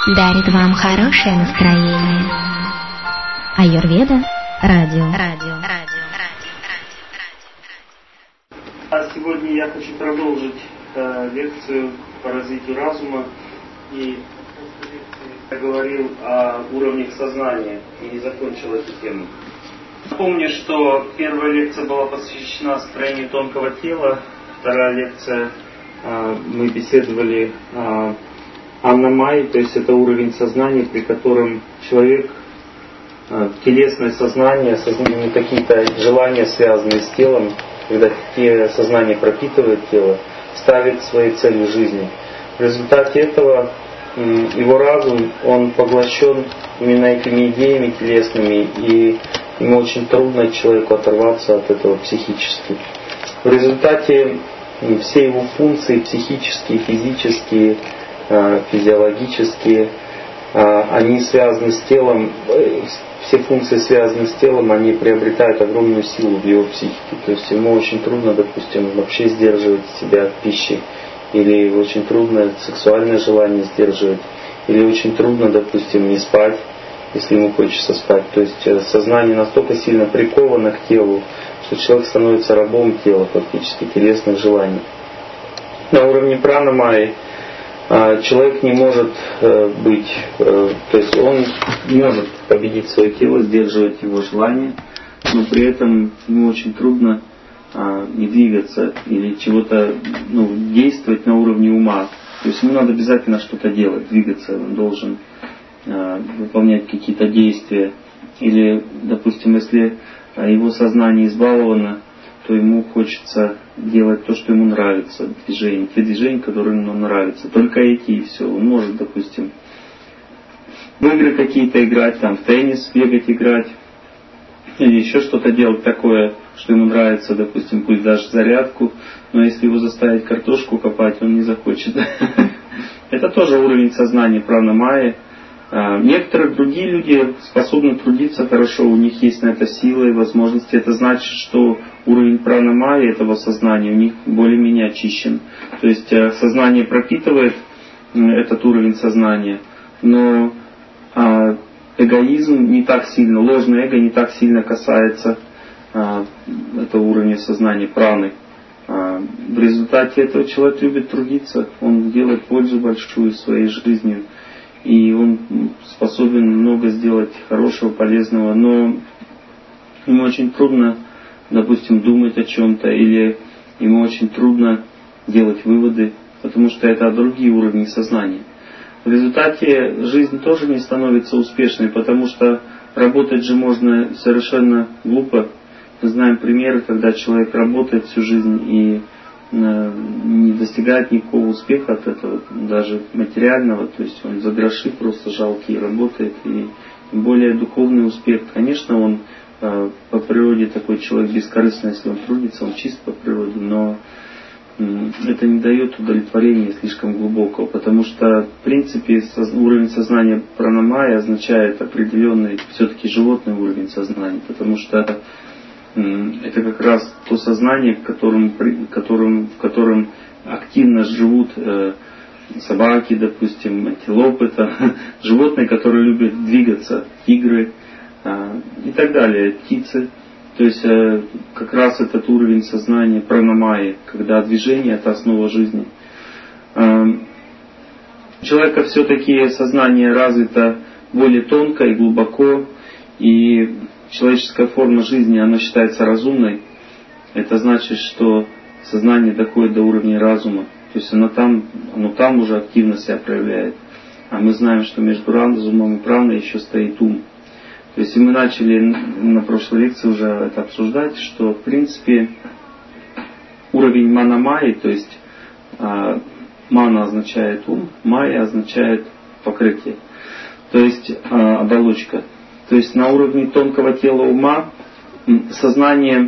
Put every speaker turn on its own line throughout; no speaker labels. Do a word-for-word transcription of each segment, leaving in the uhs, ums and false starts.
дарит вам хорошее настроение. Аюрведа радио. Радио. Радио.
А сегодня я хочу продолжить э, лекцию по развитию разума. И я говорил о уровнях сознания и не закончил эту тему. Напомню, что первая лекция была посвящена строению тонкого тела. Вторая лекция э, мы беседовали о аннамайи, то есть это уровень сознания, при котором человек, э, телесное сознание, сознание, какие-то желания, связанные с телом, когда те сознание пропитывает тело, ставит своей целью жизни. В результате этого э, его разум, он поглощен именно этими идеями телесными, и ему очень трудно человеку оторваться от этого психически. В результате все его функции психические, физические, физиологические, они связаны с телом, все функции связаны с телом, они приобретают огромную силу в его психике. То есть ему очень трудно, допустим, вообще сдерживать себя от пищи, или очень трудно сексуальное желание сдерживать, или очень трудно, допустим, не спать, если ему хочется спать. То есть сознание настолько сильно приковано к телу, что человек становится рабом тела, фактически телесных желаний. На уровне пранамайи человек не может быть, то есть он не может победить свое тело, сдерживать его желания, но при этом ему очень трудно не двигаться или чего-то, ну, действовать на уровне ума. То есть ему надо обязательно что-то делать, двигаться, он должен выполнять какие-то действия. Или, допустим, если его сознание избаловано, то ему хочется делать то, что ему нравится, движения, те движения, которые ему нравятся. Только эти и все. Он может, допустим, в игры какие-то играть, там, в теннис бегать, играть, или еще что-то делать такое, что ему нравится, допустим, пусть даже зарядку, но если его заставить картошку копать, он не захочет. Это тоже уровень сознания пранамайи. Некоторые другие люди способны трудиться хорошо, у них есть на это сила и возможности. Это значит, что уровень пранамайи, этого сознания, у них более-менее очищен. То есть сознание пропитывает этот уровень сознания, но эгоизм не так сильно, ложное эго не так сильно касается этого уровня сознания праны. В результате этого человек любит трудиться, он делает пользу большую своей жизнью. И он способен много сделать хорошего, полезного, но ему очень трудно, допустим, думать о чем-то, или ему очень трудно делать выводы, потому что это другие уровни сознания. В результате жизнь тоже не становится успешной, потому что работать же можно совершенно глупо. Мы знаем примеры, когда человек работает всю жизнь и не достигает никакого успеха от этого, даже материального, то есть он за гроши просто жалкий работает, и более духовный успех, конечно, он э, по природе такой человек бескорыстный, если он трудится, он чист по природе, но э, это не дает удовлетворения слишком глубокого, потому что в принципе соз, уровень сознания пранамайи означает определенный все-таки животный уровень сознания, потому что это как раз то сознание, в котором, в котором, в котором активно живут э, собаки, допустим, антилопы, это, животные, которые любят двигаться, тигры э, и так далее, птицы. То есть э, как раз этот уровень сознания пранамайи, когда движение — это основа жизни. Э, у человека все-таки сознание развито более тонко и глубоко, и человеческая форма жизни, она считается разумной. Это значит, что сознание доходит до уровня разума. То есть оно там, оно там уже активно себя проявляет. А мы знаем, что между разумом и праной еще стоит ум. То есть мы начали на прошлой лекции уже это обсуждать, что в принципе уровень манамайи, то есть мана означает ум, майя означает покрытие. То есть оболочка. То есть на уровне тонкого тела ума сознание,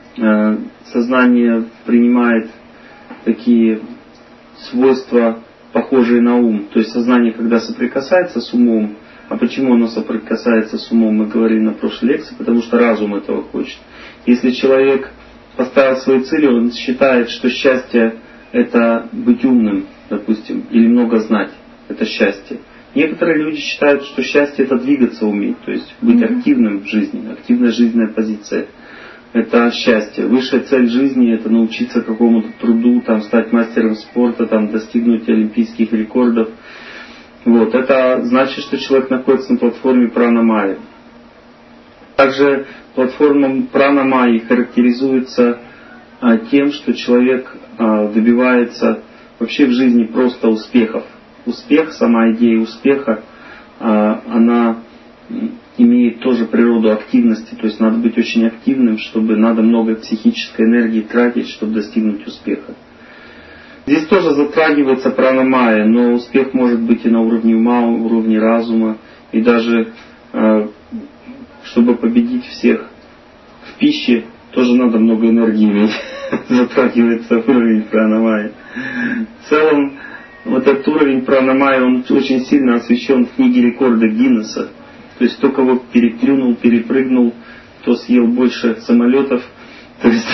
сознание принимает такие свойства, похожие на ум. То есть сознание, когда соприкасается с умом, а почему оно соприкасается с умом, мы говорили на прошлой лекции, потому что разум этого хочет. Если человек поставил свои цели, он считает, что счастье — это быть умным, допустим, или много знать, это счастье. Некоторые люди считают, что счастье это двигаться уметь, то есть быть mm-hmm. активным в жизни, активная жизненная позиция. Это счастье. Высшая цель жизни это научиться какому-то труду, там, стать мастером спорта, там, достигнуть олимпийских рекордов. Вот. Это значит, что человек находится на платформе прана-майи. Также платформа прана-майи характеризуется а, тем, что человек а, добивается вообще в жизни просто успехов. Успех, сама идея успеха, а, она имеет тоже природу активности, то есть надо быть очень активным, чтобы надо много психической энергии тратить, чтобы достигнуть успеха. Здесь тоже затрагивается прана-майя, но успех может быть и на уровне ума, уровне разума, и даже чтобы победить всех в пище, тоже надо много энергии иметь, затрагивается уровень прана-майи. В целом, вот этот уровень прана-майи, он очень сильно освещен в книге рекорда Гиннесса. То есть кто кого переплюнул, перепрыгнул, кто съел больше самолетов. То есть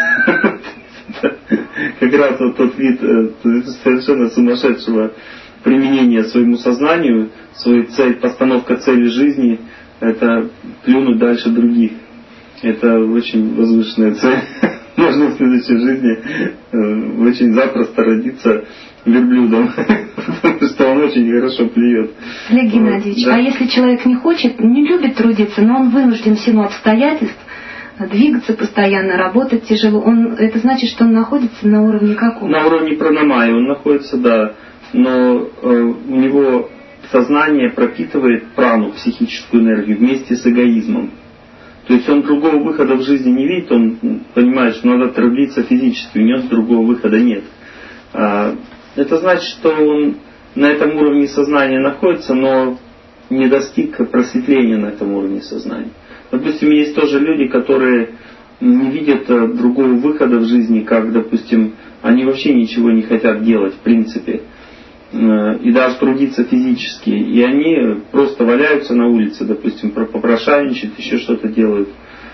как раз вот тот вид совершенно сумасшедшего применения своему сознанию, своей цель, постановка цели жизни, это плюнуть дальше других. Это очень возвышенная цель. Можно в следующей жизни очень запросто родиться верблюдом, потому что он очень хорошо плюет.
Олег Геннадьевич, да. А если человек не хочет, не любит трудиться, но он вынужден в силу обстоятельств двигаться постоянно, работать тяжело, он, это значит, что он находится на уровне какого?
На уровне прана-майи он находится, да, но э, у него сознание пропитывает прану, психическую энергию, вместе с эгоизмом. То есть он другого выхода в жизни не видит, он понимает, что надо трудиться физически, у него другого выхода нет. Это значит, что он на этом уровне сознания находится, но не достиг просветления на этом уровне сознания. Допустим, есть тоже люди, которые не видят другого выхода в жизни, как, допустим, они вообще ничего не хотят делать, в принципе, и даже трудиться физически. И они просто валяются на улице, допустим, попрошайничают, еще что-то делают.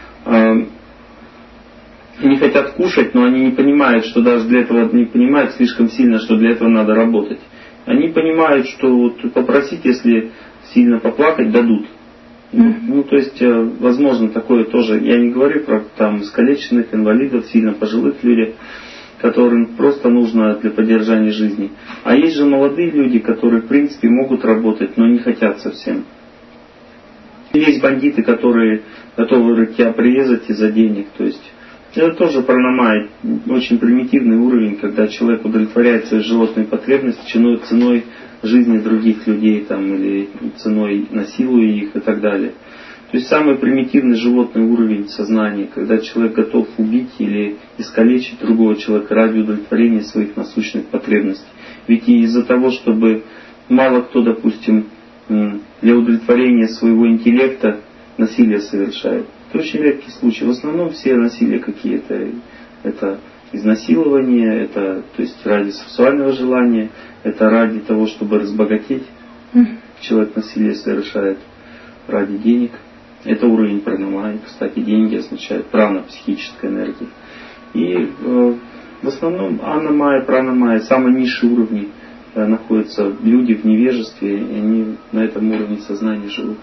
Не хотят кушать, но они не понимают, что даже для этого не понимают слишком сильно, что для этого надо работать. Они понимают, что вот попросить, если сильно поплакать, дадут. Mm-hmm. Ну, то есть, возможно, такое тоже. Я не говорю про там искалеченных, инвалидов, сильно пожилых людей, которым просто нужно для поддержания жизни. А есть же молодые люди, которые, в принципе, могут работать, но не хотят совсем. Есть бандиты, которые готовы тебя прирезать из-за денег, то есть. Это тоже прана-майя, очень примитивный уровень, когда человек удовлетворяет свои животные потребности ценой жизни других людей там, или ценой насилуя их и так далее. То есть самый примитивный животный уровень сознания, когда человек готов убить или искалечить другого человека ради удовлетворения своих насущных потребностей. Ведь и из-за того, чтобы мало кто, допустим, для удовлетворения своего интеллекта насилие совершает. Это очень редкий случай. В основном все насилия какие-то. Это изнасилование, это то есть ради сексуального желания, это ради того, чтобы разбогатеть. Mm. Человек насилие совершает ради денег. Это уровень прана-майи. Кстати, деньги означают прана, психическая энергия. И э, в основном ана-майя, прана-майя, самые низшие уровни э, находятся люди в невежестве, и они на этом уровне сознания живут.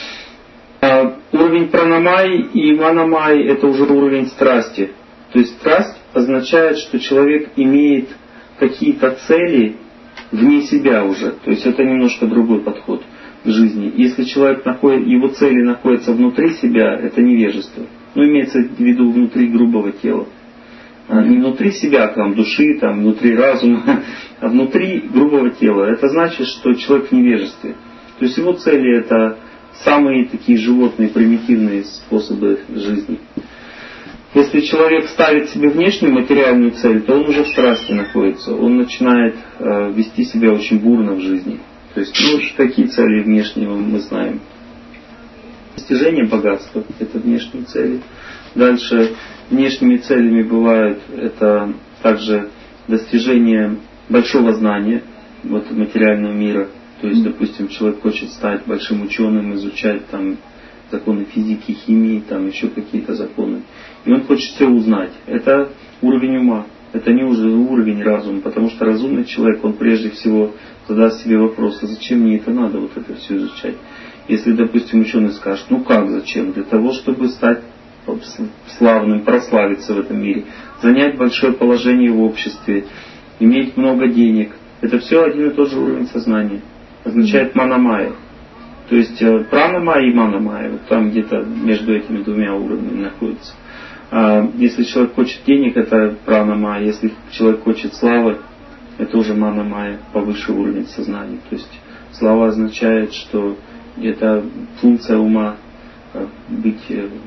Уровень прана-майи и мана-майи это уже уровень страсти. То есть страсть означает, что человек имеет какие-то цели вне себя уже. То есть это немножко другой подход к жизни. Если человек находит, его цели находятся внутри себя, это невежество. Ну, имеется в виду внутри грубого тела. А не внутри себя, там, души, там, внутри разума, а внутри грубого тела. Это значит, что человек в невежестве. То есть его цели это самые такие животные, примитивные способы жизни. Если человек ставит себе внешнюю материальную цель, то он уже в страсти находится. Он начинает э, вести себя очень бурно в жизни. То есть, ну, какие цели внешние мы знаем. Достижение богатства – это внешние цели. Дальше внешними целями бывают это также достижение большого знания вот, материального мира. То есть, допустим, человек хочет стать большим ученым, изучать там законы физики, химии, там еще какие-то законы. И он хочет все узнать. Это уровень ума. Это не уже уровень разума, потому что разумный человек, он прежде всего задаст себе вопрос, а зачем мне это надо, вот это все изучать? Если, допустим, ученый скажет, ну как, зачем? Для того, чтобы стать славным, прославиться в этом мире, занять большое положение в обществе, иметь много денег. Это все один и тот же уровень сознания. Означает мана-майя. То есть прана-майя и мана-майя, вот там где-то между этими двумя уровнями находится. А если человек хочет денег, это прана-майя. Если человек хочет славы, это уже мана-майя, повыше уровень сознания. То есть слава означает, что это функция ума быть,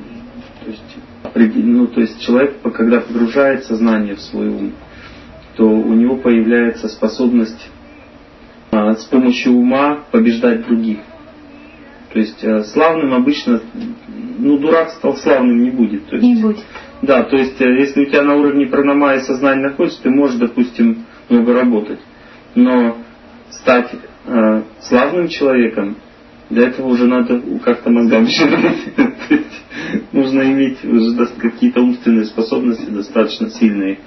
то есть, ну, то есть человек, когда погружает сознание в свой ум, то у него появляется способность а, с помощью ума побеждать других. То есть а, славным обычно, ну, дурак стал славным не будет. То есть,
не будет. Да,
то есть если у тебя на уровне пранамайи сознание находится, ты можешь, допустим, много работать. Но стать а, славным человеком, для этого уже надо как-то мозгам шевелить. Нужно иметь уже какие-то умственные способности достаточно сильные.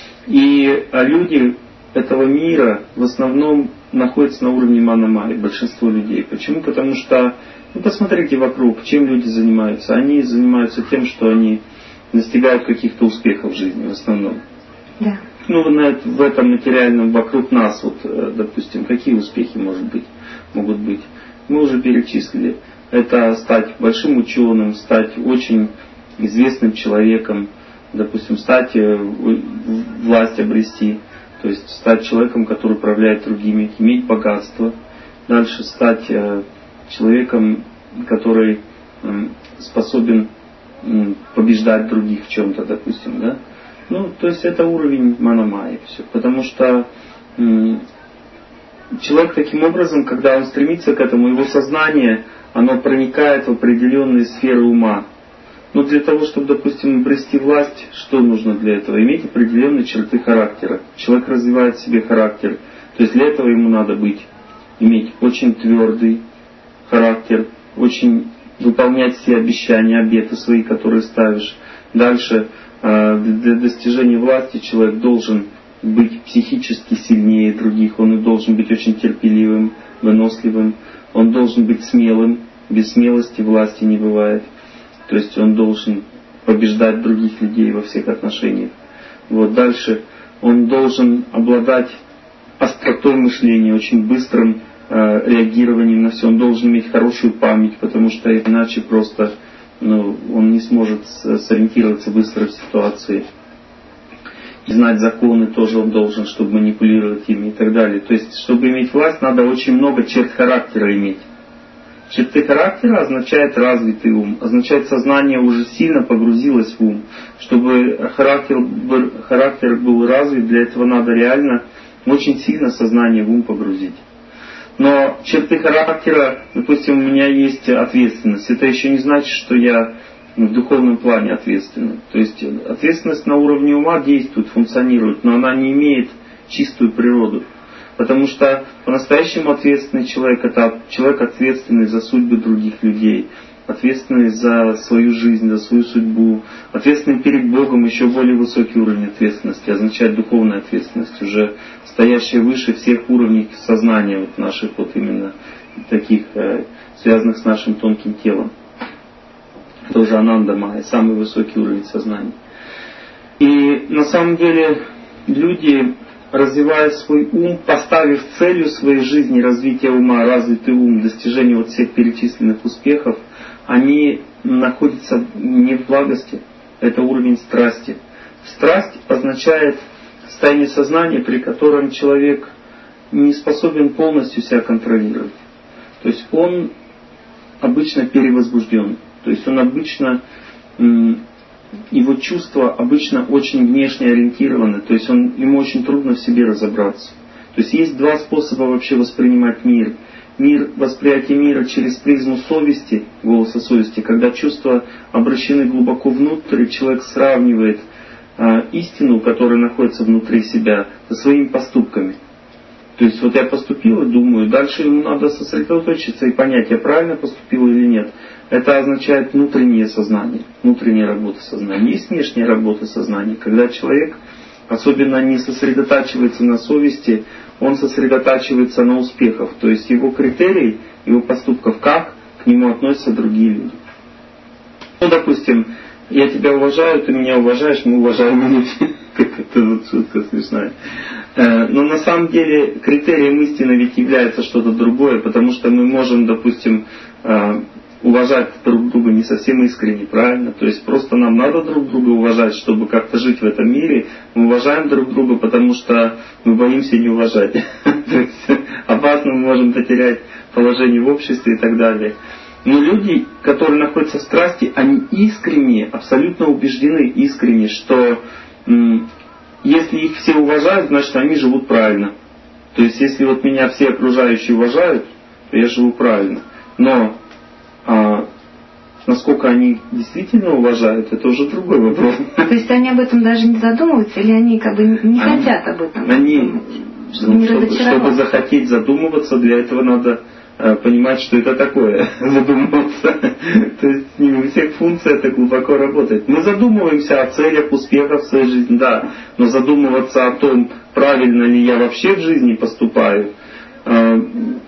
И люди этого мира в основном находятся на уровне мана-майи, большинство людей. Почему? Потому что, ну посмотрите вокруг, чем люди занимаются. Они занимаются тем, что они достигают каких-то успехов в жизни в основном.
Да.
Ну в этом материальном вокруг нас, вот, допустим, какие успехи может быть, могут быть. Мы уже перечислили. Это стать большим ученым, стать очень известным человеком, допустим, стать, власть обрести, то есть стать человеком, который управляет другими, иметь богатство. Дальше стать человеком, который способен побеждать других в чем-то, допустим, да. Ну, то есть это уровень мана-майи все. Потому что человек таким образом, когда он стремится к этому, его сознание, оно проникает в определенные сферы ума. Но для того, чтобы, допустим, обрести власть, что нужно для этого? Иметь определенные черты характера. Человек развивает в себе характер. То есть для этого ему надо быть, иметь очень твердый характер, очень выполнять все обещания, обеты свои, которые ставишь. Дальше, для достижения власти человек должен быть психически сильнее других, он должен быть очень терпеливым, выносливым, он должен быть смелым, без смелости власти не бывает. То есть он должен побеждать других людей во всех отношениях. Вот дальше он должен обладать остротой мышления, очень быстрым э, реагированием на все. Он должен иметь хорошую память, потому что иначе просто ну, он не сможет сориентироваться быстро в ситуации. И знать законы тоже он должен, чтобы манипулировать ими и так далее. То есть, чтобы иметь власть, надо очень много черт характера иметь. Черты характера означает развитый ум, означает сознание уже сильно погрузилось в ум. Чтобы характер, характер был развит, для этого надо реально очень сильно сознание в ум погрузить. Но черты характера, допустим, у меня есть ответственность. Это еще не значит, что я в духовном плане ответственный. То есть ответственность на уровне ума действует, функционирует, но она не имеет чистую природу. Потому что по-настоящему ответственный человек — это человек, ответственный за судьбы других людей, ответственный за свою жизнь, за свою судьбу, ответственный перед Богом, еще более высокий уровень ответственности, означает духовная ответственность, уже стоящая выше всех уровней сознания вот наших, вот именно таких, связанных с нашим тонким телом. Это уже ананда-майя, самый высокий уровень сознания. И на самом деле люди, развивая свой ум, поставив целью своей жизни развитие ума, развитый ум, достижение вот всех перечисленных успехов, они находятся не в благости, это уровень страсти. Страсть означает состояние сознания, при котором человек не способен полностью себя контролировать. То есть он обычно перевозбужден. То есть он обычно, его чувства обычно очень внешне ориентированы, то есть он, ему очень трудно в себе разобраться. То есть есть два способа вообще воспринимать мир. Мир, восприятие мира через призму совести, голоса совести, когда чувства обращены глубоко внутрь, и человек сравнивает а, истину, которая находится внутри себя, со своими поступками. То есть вот я поступил и думаю, дальше ему надо сосредоточиться и понять, я правильно поступил или нет. Это означает внутреннее сознание, внутренняя работа сознания. Есть внешняя работа сознания, когда человек особенно не сосредотачивается на совести, он сосредотачивается на успехах. То есть его критерий, его поступков, как к нему относятся другие люди. Ну, допустим, я тебя уважаю, ты меня уважаешь, мы уважаем люди. Это вот шутка смешная. Но на самом деле критерием истины ведь является что-то другое, потому что мы можем, допустим, уважать друг друга не совсем искренне, правильно? То есть просто нам надо друг друга уважать, чтобы как-то жить в этом мире. Мы уважаем друг друга, потому что мы боимся не уважать. То есть опасно, мы можем потерять положение в обществе и так далее. Но люди, которые находятся в страсти, они искренне, абсолютно убеждены искренне, что м, если их все уважают, значит они живут правильно. То есть если вот меня все окружающие уважают, то я живу правильно. Но а, насколько они действительно уважают, это уже другой вопрос.
То есть они об этом даже не задумываются, или они как бы не они, хотят об этом
они,
думать?
Чтобы, не чтобы, чтобы захотеть задумываться, для этого надо а, понимать, что это такое, задумываться. То есть не у всех функция это глубоко работает. Мы задумываемся о целях, успехах в своей жизни, да, но задумываться о том, правильно ли я вообще в жизни поступаю, а,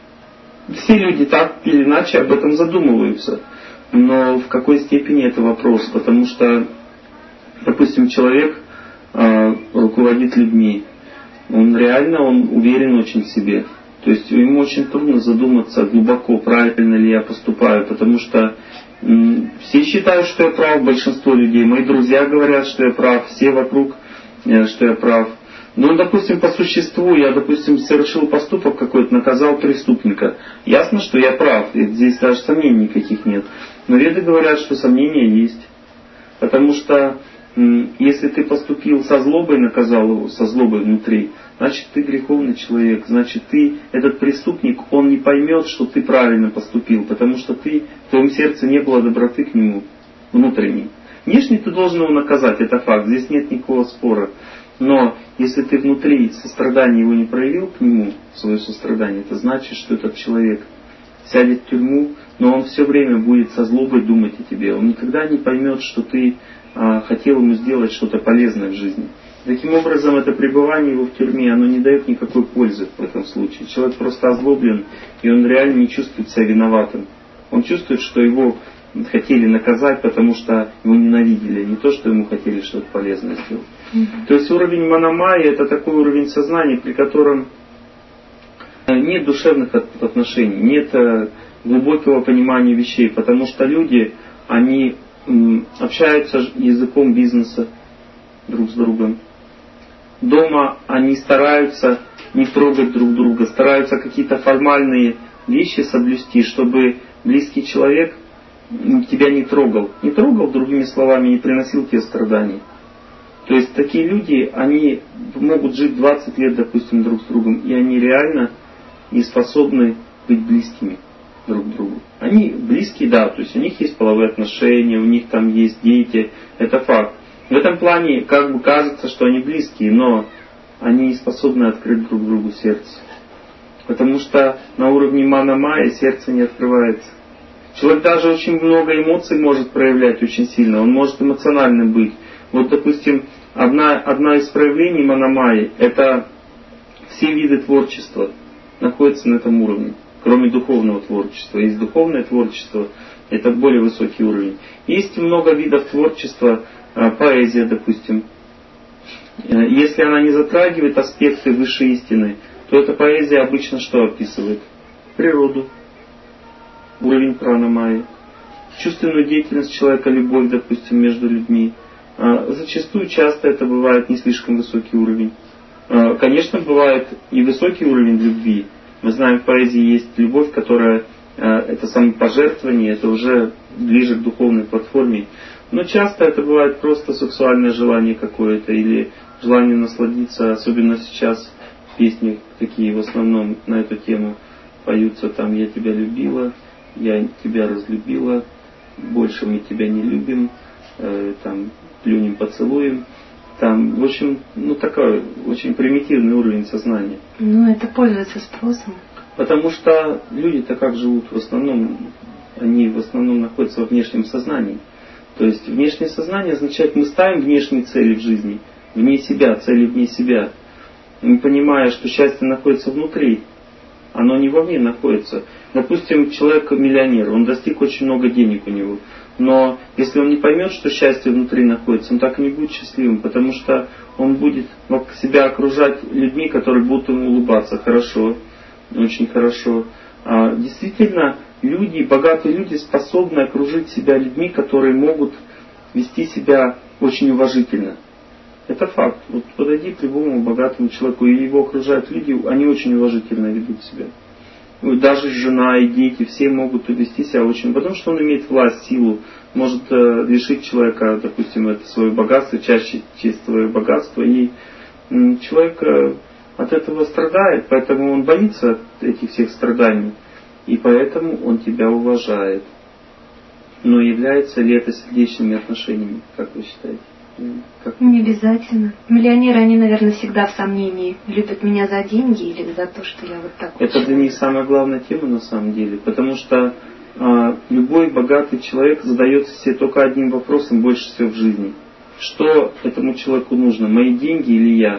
все люди так или иначе об этом задумываются. Но в какой степени это вопрос? Потому что, допустим, человек э, руководит людьми. Он реально, он уверен очень в себе. То есть ему очень трудно задуматься глубоко, правильно ли я поступаю. Потому что м, все считают, что я прав, большинство людей. Мои друзья говорят, что я прав. Все вокруг, э, что я прав. Ну, допустим, по существу, я, допустим, совершил поступок какой-то, наказал преступника. Ясно, что я прав, здесь даже сомнений никаких нет. Но веды говорят, что сомнения есть. Потому что, если ты поступил со злобой, наказал его, со злобой внутри, значит, ты греховный человек. Значит, ты, этот преступник, он не поймет, что ты правильно поступил, потому что ты, в твоем сердце не было доброты к нему, внутренней. Внешне ты должен его наказать, это факт, здесь нет никакого спора. Но если ты внутри сострадания его не проявил к нему, свое сострадание, это значит, что этот человек сядет в тюрьму, но он все время будет со злобой думать о тебе. Он никогда не поймет, что ты а, хотел ему сделать что-то полезное в жизни. Таким образом, это пребывание его в тюрьме, оно не дает никакой пользы в этом случае. Человек просто озлоблен, и он реально не чувствует себя виноватым. Он чувствует, что его хотели наказать, потому что его ненавидели, не то, что ему хотели что-то полезное сделать. Mm-hmm. То есть уровень манамайи — это такой уровень сознания, при котором нет душевных отношений, нет глубокого понимания вещей, потому что люди, они общаются языком бизнеса друг с другом. Дома они стараются не трогать друг друга, стараются какие-то формальные вещи соблюсти, чтобы близкий человек тебя не трогал. Не трогал, другими словами, не приносил тебе страданий. То есть такие люди, они могут жить двадцать лет, допустим, друг с другом, и они реально не способны быть близкими друг к другу. Они близкие, да, то есть у них есть половые отношения, у них там есть дети, это факт. В этом плане как бы кажется, что они близкие, но они не способны открыть друг другу сердце. Потому что на уровне мана-майя сердце не открывается. Человек даже очень много эмоций может проявлять очень сильно, он может эмоциональным быть. Вот, допустим, одна, одна из проявлений мана-майи — это все виды творчества находятся на этом уровне, кроме духовного творчества. Есть духовное творчество, это более высокий уровень. Есть много видов творчества, поэзия, допустим. Если она не затрагивает аспекты высшей истины, то эта поэзия обычно что описывает? Природу, уровень прана-майи, чувственную деятельность человека, любовь, допустим, между людьми. Зачастую, часто это бывает не слишком высокий уровень. Конечно, бывает и высокий уровень любви. Мы знаем, в поэзии есть любовь, которая это самопожертвование, это уже ближе к духовной платформе. Но часто это бывает просто сексуальное желание какое-то или желание насладиться, особенно сейчас песни такие в основном на эту тему поются, там «Я тебя любила», «Я тебя разлюбила», «Больше мы тебя не любим», э, там «Плюнем, поцелуем». Там, в общем, ну такой очень примитивный уровень сознания.
Ну, это пользуется спросом.
Потому что люди-то как живут в основном, они в основном находятся во внешнем сознании. То есть внешнее сознание означает, мы ставим внешние цели в жизни, вне себя, цели вне себя. Не понимая, что счастье находится внутри, оно не вовне находится. Допустим, человек миллионер, он достиг очень много денег у него. Но если он не поймет, что счастье внутри находится, он так и не будет счастливым, потому что он будет себя окружать людьми, которые будут ему улыбаться. Хорошо, очень хорошо. А действительно, люди, богатые люди способны окружить себя людьми, которые могут вести себя очень уважительно. Это факт. Вот подойди к любому богатому человеку, и его окружают люди, они очень уважительно ведут себя. Даже жена и дети, все могут вести себя очень, потому что он имеет власть, силу, может э, лишить человека, допустим, это свое богатство, чаще честь свое богатство, и м, человек э, от этого страдает, поэтому он боится этих всех страданий, и поэтому он тебя уважает. Но является ли это сердечными отношениями, как вы считаете? Как?
Не обязательно. Миллионеры, они, наверное, всегда в сомнении. Любят меня за деньги или за то, что я вот такой.
Это для них самая главная тема на самом деле. Потому что а, любой богатый человек задается себе только одним вопросом больше всего в жизни. Что этому человеку нужно? Мои деньги или я?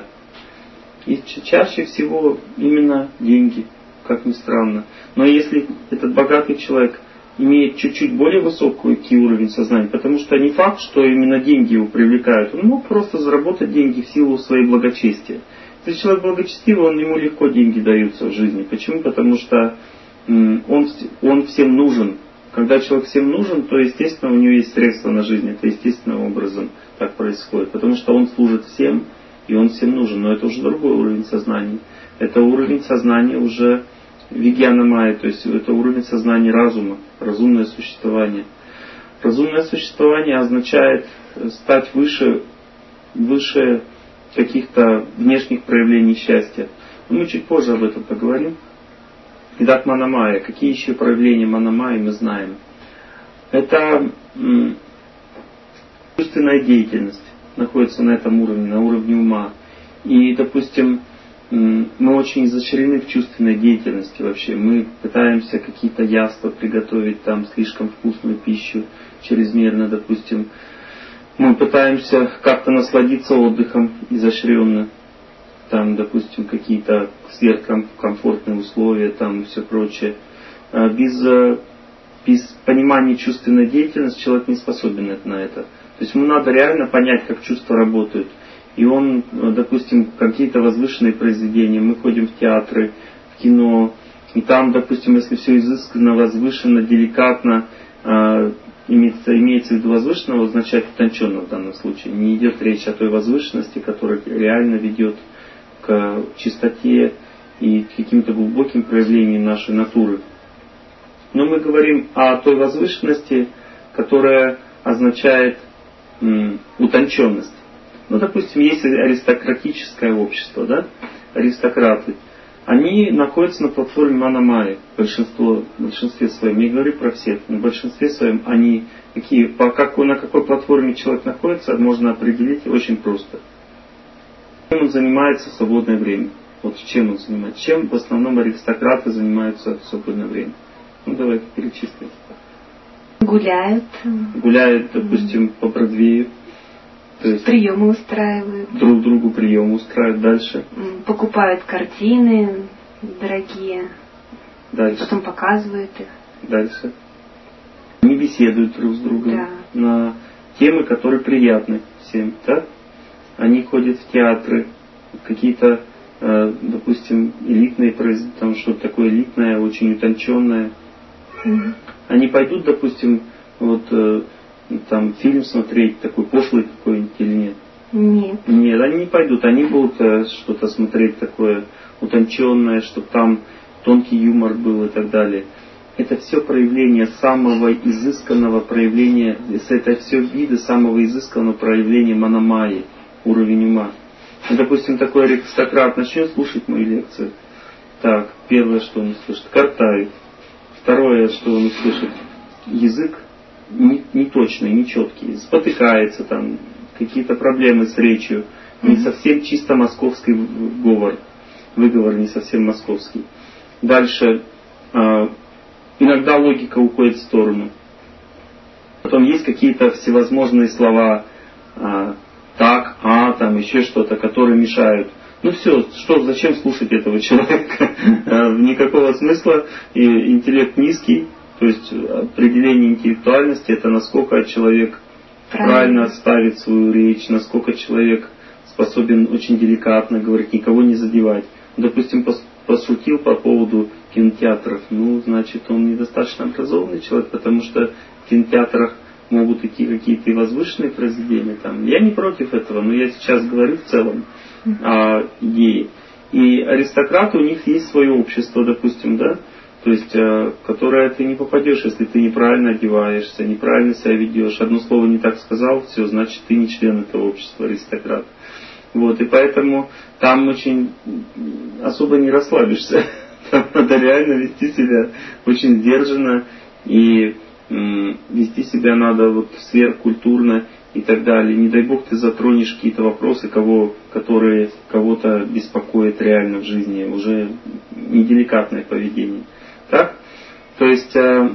И чаще всего именно деньги, как ни странно. Но если этот богатый человек имеет чуть-чуть более высокий уровень сознания, потому что не факт, что именно деньги его привлекают. Он мог просто заработать деньги в силу своей благочестия. Если человек благочестивый, он, ему легко деньги даются в жизни. Почему? Потому что м, он, он всем нужен. Когда человек всем нужен, то, естественно, у него есть средства на жизнь. Это естественным образом так происходит. Потому что он служит всем, и он всем нужен. Но это уже другой уровень сознания. Это уровень сознания уже Вигьяна Майя, то есть это уровень сознания разума, разумное существование. Разумное существование означает стать выше, выше каких-то внешних проявлений счастья. Но мы чуть позже об этом поговорим. Итак, Манамайя. Какие еще проявления Манамайи мы знаем? Это м, чувственная деятельность находится на этом уровне, на уровне ума. И, допустим, мы очень изощрены в чувственной деятельности вообще. Мы пытаемся какие-то яства приготовить, там слишком вкусную пищу, чрезмерно, допустим. Мы пытаемся как-то насладиться отдыхом изощренно. Там, допустим, какие-то сверхкомфортные условия, там и все прочее. Без, без понимания чувственной деятельности человек не способен на это. То есть ему надо реально понять, как чувства работают. И он, допустим, какие-то возвышенные произведения, мы ходим в театры, в кино, и там, допустим, если все изысканно, возвышенно, деликатно, э, имеется, имеется в виду возвышенного, означает утонченного в данном случае. Не идет речь о той возвышенности, которая реально ведет к чистоте и к каким-то глубоким проявлениям нашей натуры. Но мы говорим о той возвышенности, которая означает м, утонченность. Ну, допустим, есть аристократическое общество, да, аристократы. Они находятся на платформе Манамайи, большинство, в большинстве своем. Не говорю про всех, но в большинстве своем они какие, по какой, на какой платформе человек находится, можно определить очень просто. Чем он занимается в свободное время? Вот чем он занимается? Чем в основном аристократы занимаются в свободное время? Ну, давайте перечислим.
Гуляют.
Гуляют, допустим, по Бродвею. То есть
приемы устраивают.
Друг другу приемы устраивают. Дальше.
Покупают картины дорогие.
Дальше.
Потом показывают их.
Дальше. Они беседуют друг с другом, да, на темы, которые приятны всем. Да? Они ходят в театры, какие-то, э, допустим, элитные произведения, там что-то такое элитное, очень утонченное. Угу. Они пойдут, допустим, вот э, там фильм смотреть, такой пошлый какой-нибудь или нет?
Нет.
Нет, они не пойдут, они будут э, что-то смотреть такое утонченное, чтобы там тонкий юмор был и так далее. Это все проявление самого изысканного проявления, это все виды самого изысканного проявления Манамайи, уровень ума. Ну, допустим, такой аристократ начнет слушать мои лекции. Так, первое, что он услышит, картавит. Второе, что он услышит, язык неточный, нечеткий, спотыкается там, какие-то проблемы с речью, mm-hmm. не совсем чисто московский говор, выговор не совсем московский. Дальше, э, иногда логика уходит в сторону. Потом есть какие-то всевозможные слова, э, так, а, там еще что-то, которые мешают. Ну все, что, зачем слушать этого человека? Никакого смысла, и интеллект низкий, то есть определение интеллектуальности это насколько человек правильно, правильно отставит свою речь, насколько человек способен очень деликатно говорить, никого не задевать. Допустим, пошутил по поводу кинотеатров, ну, значит, он недостаточно образованный человек, потому что в кинотеатрах могут идти какие-то возвышенные произведения. Там. Я не против этого, но я сейчас говорю в целом о идее. И аристократы, у них есть свое общество, допустим, да, то есть, в которое ты не попадешь, если ты неправильно одеваешься, неправильно себя ведешь, одно слово не так сказал, все, значит, ты не член этого общества, аристократ. Вот, и поэтому там очень особо не расслабишься. Там надо реально вести себя очень сдержанно, и м, вести себя надо вот сверхкультурно и так далее. Не дай бог ты затронешь какие-то вопросы, кого, которые кого-то беспокоят реально в жизни, уже неделикатное поведение. Так? То есть э,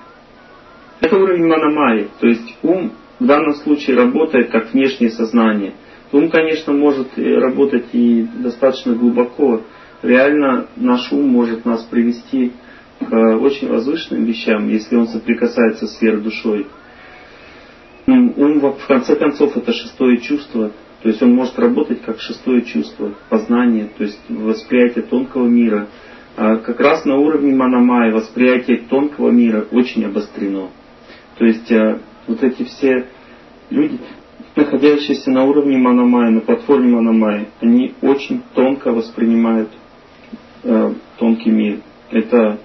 это уровень манамайи, то есть ум в данном случае работает как внешнее сознание. Ум, конечно, может работать и достаточно глубоко. Реально наш ум может нас привести к очень возвышенным вещам, если он соприкасается с сверхдушой. Ум, в конце концов, это шестое чувство. То есть он может работать как шестое чувство, познание, то есть восприятие тонкого мира. А как раз на уровне манамайи восприятие тонкого мира очень обострено. То есть вот эти все люди, находящиеся на уровне манамайи, на платформе манамайи, они очень тонко воспринимают э, тонкий мир. Это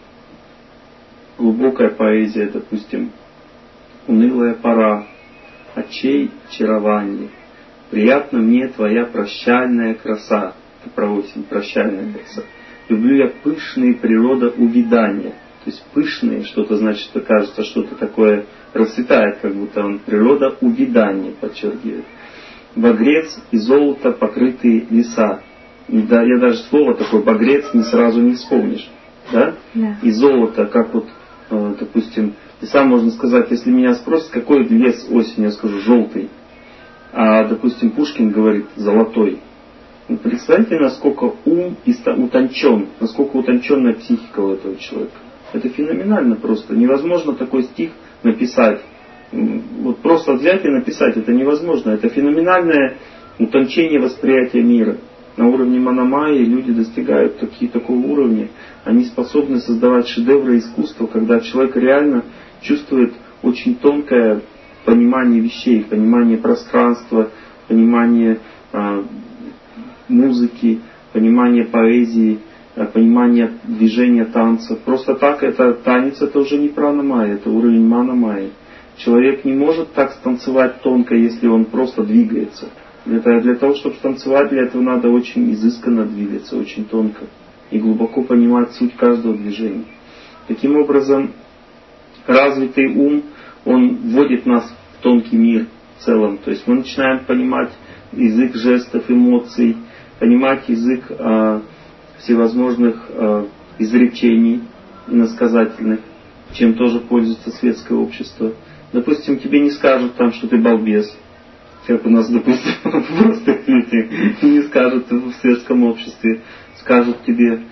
глубокая поэзия, допустим, унылая пора, очей чарование, приятно мне твоя прощальная краса. Это про осень, прощальная краса. Люблю я пышные природа увядания. То есть пышные, что-то значит, что кажется, что-то такое расцветает, как будто он природа увядания, подчеркивает. Багрец и золото покрытые леса. И да, я даже слово такое багрец не сразу не вспомнишь. Да? Да. И золото, как вот, э, допустим, леса можно сказать, если меня спросят, какой лес осенью, я скажу желтый. А, допустим, Пушкин говорит золотой. Вы представляете, насколько ум утончен, насколько утонченная психика у этого человека. Это феноменально просто. Невозможно такой стих написать. Вот просто взять и написать, это невозможно. Это феноменальное утончение восприятия мира. На уровне манамайи люди достигают такие, такого уровня. Они способны создавать шедевры искусства, когда человек реально чувствует очень тонкое понимание вещей, понимание пространства, понимание а, музыки, понимание поэзии, понимание движения танца. Просто так это танец, это уже не пранамайя, это уровень манамайи. Человек не может так станцевать тонко, если он просто двигается. Это для того, чтобы станцевать, для этого надо очень изысканно двигаться, очень тонко. И глубоко понимать суть каждого движения. Таким образом, развитый ум, он вводит нас в тонкий мир в целом. То есть мы начинаем понимать язык жестов, эмоций, понимать язык а, всевозможных э, изречений иносказательных, чем тоже пользуется светское общество. Допустим, тебе не скажут там, что ты балбес, как у нас, допустим, просто люди не скажут в светском обществе. Скажут тебе,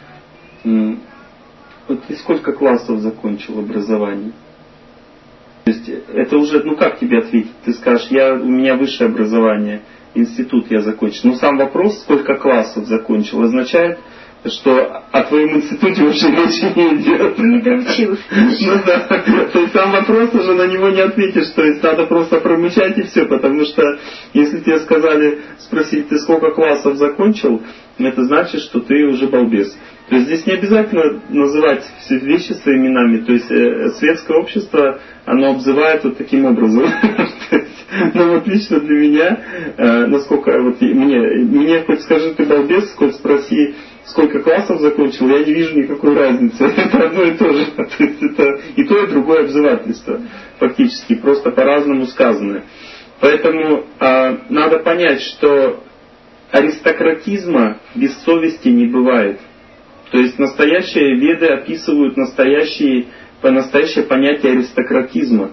вот ты сколько классов закончил образование? То есть это уже, ну как тебе ответить? Ты скажешь, я, у меня высшее образование, институт я закончил. Но сам вопрос, сколько классов закончил, означает, что о твоем институте уже речи не идет.
Не доучился.
Ну да. То есть сам вопрос уже на него не ответишь. То есть надо просто промычать и все. Потому что если тебе сказали спросить, ты сколько классов закончил, это значит, что ты уже балбес. То есть здесь не обязательно называть все вещи своими именами. То есть э, светское общество, оно обзывает вот таким образом. Но вот лично для меня, э, насколько вот мне, мне хоть скажи ты балбес, хоть спроси, сколько классов закончил, я не вижу никакой разницы. Это одно и то же. То есть это и то, и другое обзывательство. Фактически, просто по-разному сказано. Поэтому э, надо понять, что аристократизма без совести не бывает. То есть настоящие веды описывают настоящие, настоящее понятие аристократизма.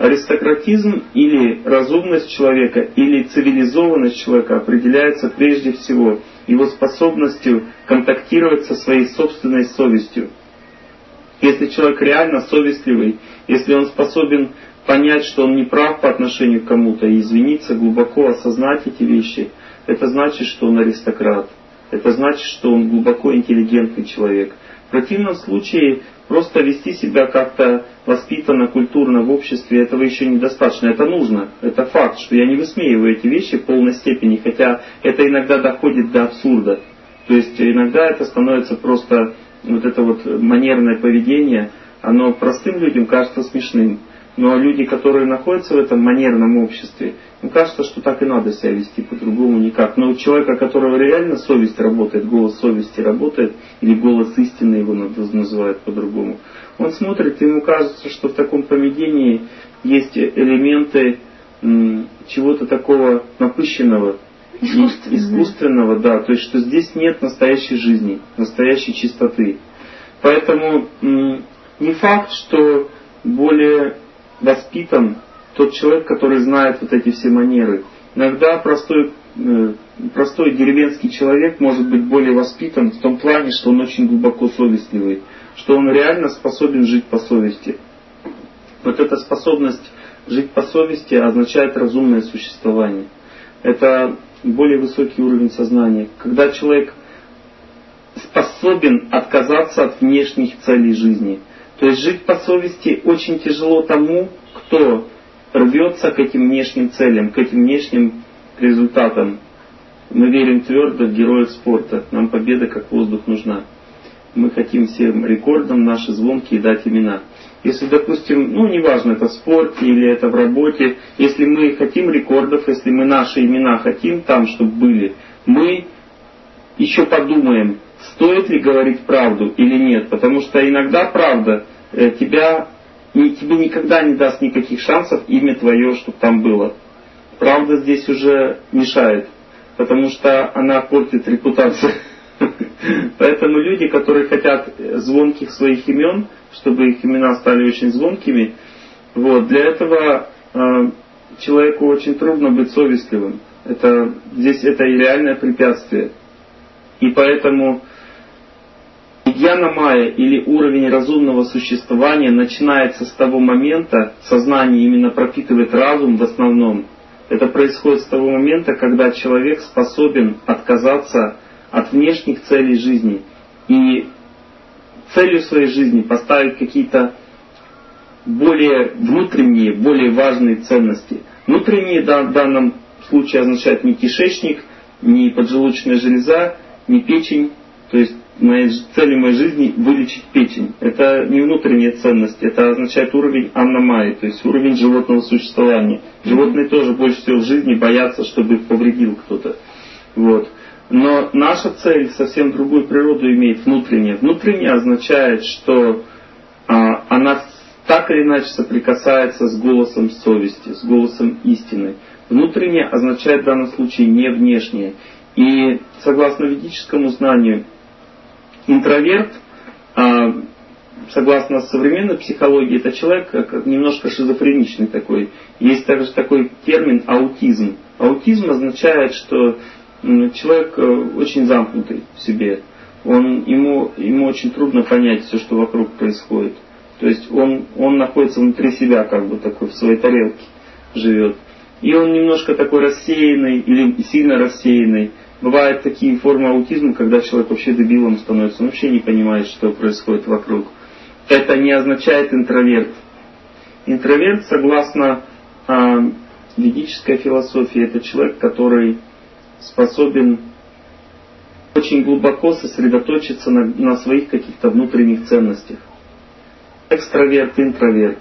Аристократизм или разумность человека, или цивилизованность человека определяется прежде всего его способностью контактировать со своей собственной совестью. Если человек реально совестливый, если он способен понять, что он не прав по отношению к кому-то, и извиниться, глубоко осознать эти вещи, это значит, что он аристократ. Это значит, что он глубоко интеллигентный человек. В противном случае просто вести себя как-то воспитанно, культурно в обществе, этого еще недостаточно. Это нужно, это факт, что я не высмеиваю эти вещи в полной степени, хотя это иногда доходит до абсурда. То есть иногда это становится просто, вот это вот манерное поведение, оно простым людям кажется смешным. Но люди, которые находятся в этом манерном обществе, им кажется, что так и надо себя вести, по-другому никак. Но у человека, у которого реально совесть работает, голос совести работает, или голос истины его называют по-другому, он смотрит, и ему кажется, что в таком поведении есть элементы м, чего-то такого напыщенного,
искусственного.
искусственного, да, то есть что здесь нет настоящей жизни, настоящей чистоты. Поэтому м, не факт, что более воспитан тот человек, который знает вот эти все манеры. Иногда простой, э, простой деревенский человек может быть более воспитан в том плане, что он очень глубоко совестливый, что он реально способен жить по совести. Вот эта способность жить по совести означает разумное существование. Это более высокий уровень сознания. Когда человек способен отказаться от внешних целей жизни. То есть жить по совести очень тяжело тому, кто рвется к этим внешним целям, к этим внешним результатам. Мы верим твердо в героев спорта. Нам победа как воздух нужна. Мы хотим всем рекордам наши звонкие дать имена. Если, допустим, ну неважно, это в спорте или это в работе, если мы хотим рекордов, если мы наши имена хотим там, чтобы были, мы еще подумаем, стоит ли говорить правду или нет. Потому что иногда правда э, тебя, не, тебе никогда не даст никаких шансов имя твое, чтобы там было. Правда здесь уже мешает, потому что она портит репутацию. Поэтому люди, которые хотят звонких своих имен, чтобы их имена стали очень звонкими, вот, для этого э, человеку очень трудно быть совестливым. Это, здесь это и реальное препятствие. И поэтому гьяна майя или уровень разумного существования начинается с того момента, сознание именно пропитывает разум в основном. Это происходит с того момента, когда человек способен отказаться от внешних целей жизни и целью своей жизни поставить какие-то более внутренние, более важные ценности. Внутренние в данном случае означает не кишечник, не поджелудочная железа, не печень. То есть моей, целью моей жизни вылечить печень. Это не внутренняя ценность, это означает уровень аннамайи, то есть уровень животного существования. Животные тоже больше всего в жизни боятся, чтобы их повредил кто-то. Вот. Но наша цель совсем другую природу имеет, внутренняя. Внутренняя означает, что а, она так или иначе соприкасается с голосом совести, с голосом истины. Внутренняя означает в данном случае не внешнее. И согласно ведическому знанию, интроверт, а, согласно современной психологии, это человек как немножко шизофреничный такой. Есть также такой термин аутизм. Аутизм означает, что человек очень замкнутый в себе. Он, ему, ему очень трудно понять все, что вокруг происходит. То есть он, он находится внутри себя, как бы такой, в своей тарелке живет. И он немножко такой рассеянный или сильно рассеянный. Бывают такие формы аутизма, когда человек вообще дебилом становится, он вообще не понимает, что происходит вокруг. Это не означает интроверт. Интроверт, согласно э, ведической философии, это человек, который способен очень глубоко сосредоточиться на, на своих каких-то внутренних ценностях. Экстраверт, интроверт.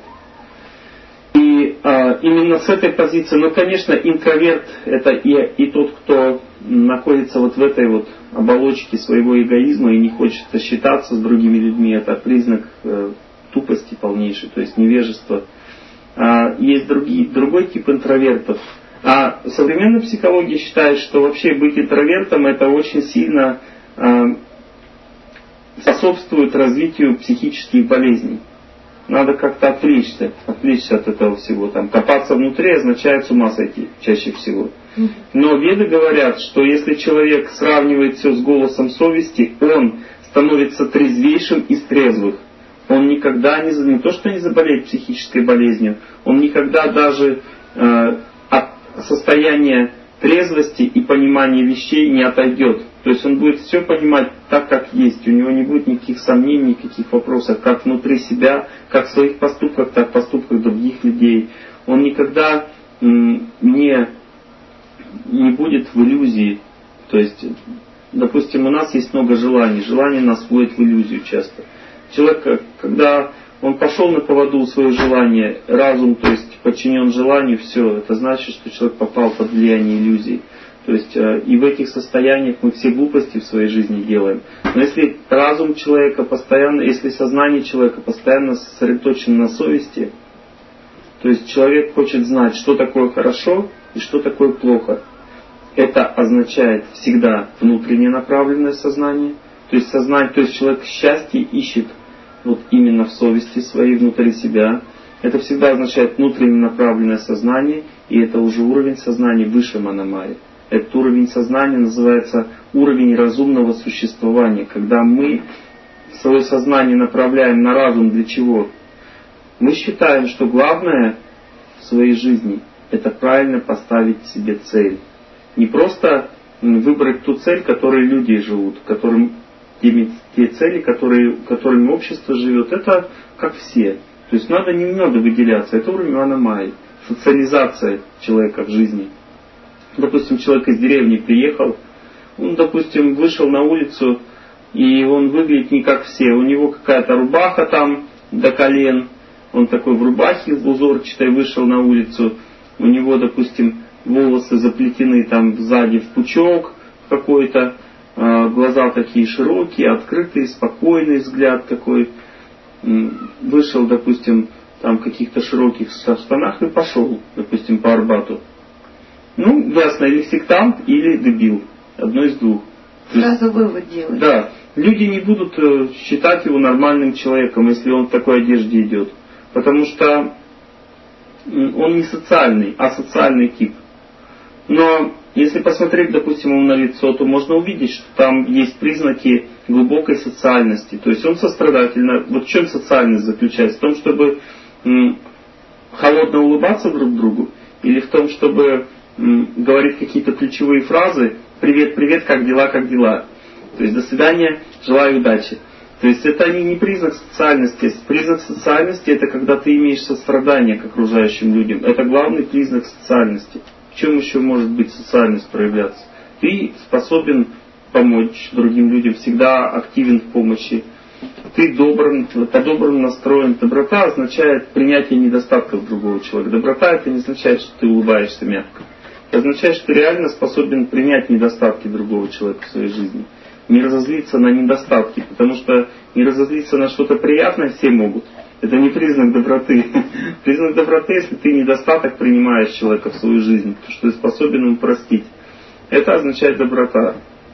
И а, именно с этой позиции, ну, конечно, интроверт это и, и тот, кто находится вот в этой вот оболочке своего эгоизма и не хочет считаться с другими людьми, это признак э, тупости полнейшей, то есть невежества. А, есть другие, другой тип интровертов. А современная психология считает, что вообще быть интровертом это очень сильно э, способствует развитию психических болезней. надо как-то отвлечься, отвлечься от этого всего. Там, копаться внутри означает с ума сойти чаще всего. Но веды говорят, что если человек сравнивает все с голосом совести, он становится трезвейшим из трезвых. Он никогда не, не то что не заболеет психической болезнью, он никогда даже э, от состояния трезвости и понимания вещей не отойдет. То есть он будет все понимать так, как есть. У него не будет никаких сомнений, никаких вопросов, как внутри себя, как в своих поступках, так и в поступках других людей. Он никогда м, не, не будет в иллюзии. То есть, допустим, у нас есть много желаний. Желание нас вводит в иллюзию часто. Человек, когда он пошел на поводу у своего желания, разум, то есть подчинен желанию, все, это значит, что человек попал под влияние иллюзий. То есть и в этих состояниях мы все глупости в своей жизни делаем. Но если разум человека постоянно, если сознание человека постоянно сосредоточено на совести, то есть человек хочет знать, что такое хорошо и что такое плохо. Это означает всегда внутреннее направленное сознание. То есть сознание, то есть человек счастье ищет вот именно в совести своей, внутри себя. Это всегда означает внутренне направленное сознание, и это уже уровень сознания выше Манамайи. Этот уровень сознания называется уровень разумного существования, когда мы свое сознание направляем на разум для чего? Мы считаем, что главное в своей жизни это правильно поставить себе цель. Не просто выбрать ту цель, которой люди живут, которым те, те цели, которые, которыми общество живет, это как все. То есть надо немного выделяться. Это уровень Манамайи. Социализация человека в жизни. Допустим, человек из деревни приехал, он, допустим, вышел на улицу, и он выглядит не как все. У него какая-то рубаха там до колен, он такой в рубахе узорчатой вышел на улицу, у него, допустим, волосы заплетены там сзади в пучок какой-то, глаза такие широкие, открытые, спокойный взгляд такой. Вышел, допустим, там в каких-то широких штанах и пошел, допустим, по Арбату. Ну, ясно, или сектант, или дебил. Одно из двух.
Сразу вывод делать.
Да. Люди не будут считать его нормальным человеком, если он в такой одежде идет. Потому что он не социальный, а социальный тип. Но если посмотреть, допустим, ему на лицо, то можно увидеть, что там есть признаки глубокой социальности. То есть он сострадательно. Вот в чем социальность заключается? В том, чтобы м, холодно улыбаться друг другу, или в том, чтобы м, говорить какие-то ключевые фразы: «Привет, привет, как дела, как дела?» То есть «До свидания, желаю удачи». То есть это не, не признак социальности. Признак социальности — это когда ты имеешь сострадание к окружающим людям. Это главный признак социальности. В чем еще может быть социальность проявляться? Ты способен помочь другим людям, всегда активен в помощи. Ты добр, по-доброму настроен. Доброта означает принятие недостатков другого человека. Доброта — это не означает, что ты улыбаешься мягко. Это означает, что ты реально способен принять недостатки другого человека в своей жизни. Не разозлиться на недостатки, потому что не разозлиться на что-то приятное все могут. Это не признак доброты. Признак доброты, если ты недостаток принимаешь человека в свою жизнь, то что ты способен ему простить. Это означает доброта.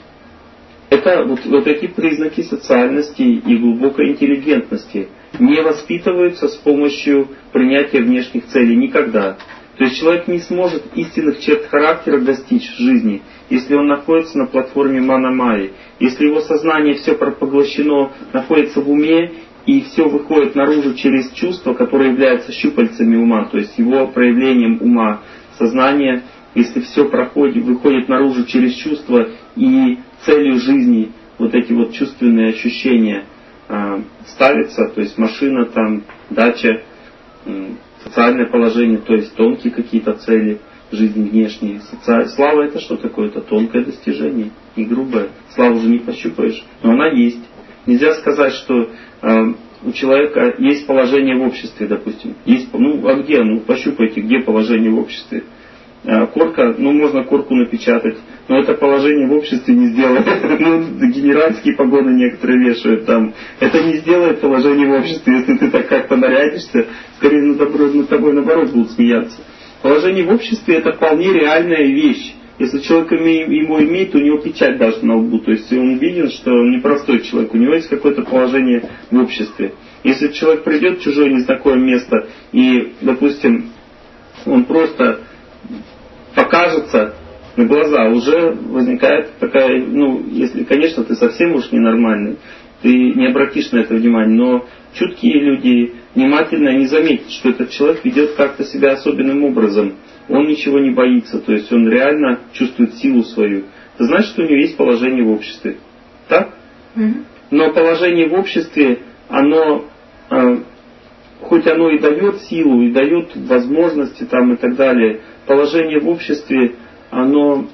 Это вот, вот эти признаки социальности и глубокой интеллигентности не воспитываются с помощью принятия внешних целей никогда. То есть человек не сможет истинных черт характера достичь в жизни, если он находится на платформе Манамайи, если его сознание все поглощено, находится в уме, и все выходит наружу через чувства, которые являются щупальцами ума, то есть его проявлением ума, сознание, если все проходит, выходит наружу через чувства и целью жизни, вот эти вот чувственные ощущения э, ставятся, то есть машина, там, дача, э, социальное положение, то есть тонкие какие-то цели жизни внешние. Соци... Слава — это что такое? Это тонкое достижение, не грубое. Славу же не пощупаешь, но она есть. Нельзя сказать, что э, у человека есть положение в обществе, допустим. Есть, ну, а где? Ну, пощупайте, где положение в обществе. Э, корка, ну, можно корку напечатать, но это положение в обществе не сделает. Ну, генеральские погоны некоторые вешают там. Это не сделает положение в обществе, если ты так как-то нарядишься. Скорее, над тобой, над тобой наоборот будут смеяться. Положение в обществе — это вполне реальная вещь. Если человек ему имеет, то у него печать даже на лбу. То есть он виден, что он непростой человек. У него есть какое-то положение в обществе. Если человек придет в чужое незнакомое место и, допустим, он просто покажется на глаза, уже возникает такая, ну, если, конечно, ты совсем уж ненормальный, ты не обратишь на это внимание, но чуткие люди внимательно не заметят, что этот человек ведет как-то себя особенным образом. Он ничего не боится, то есть он реально чувствует силу свою. Это значит, что у него есть положение в обществе. Так? Mm-hmm. Но положение в обществе, оно, э, хоть оно и дает силу, и дает возможности там и так далее, положение в обществе, оно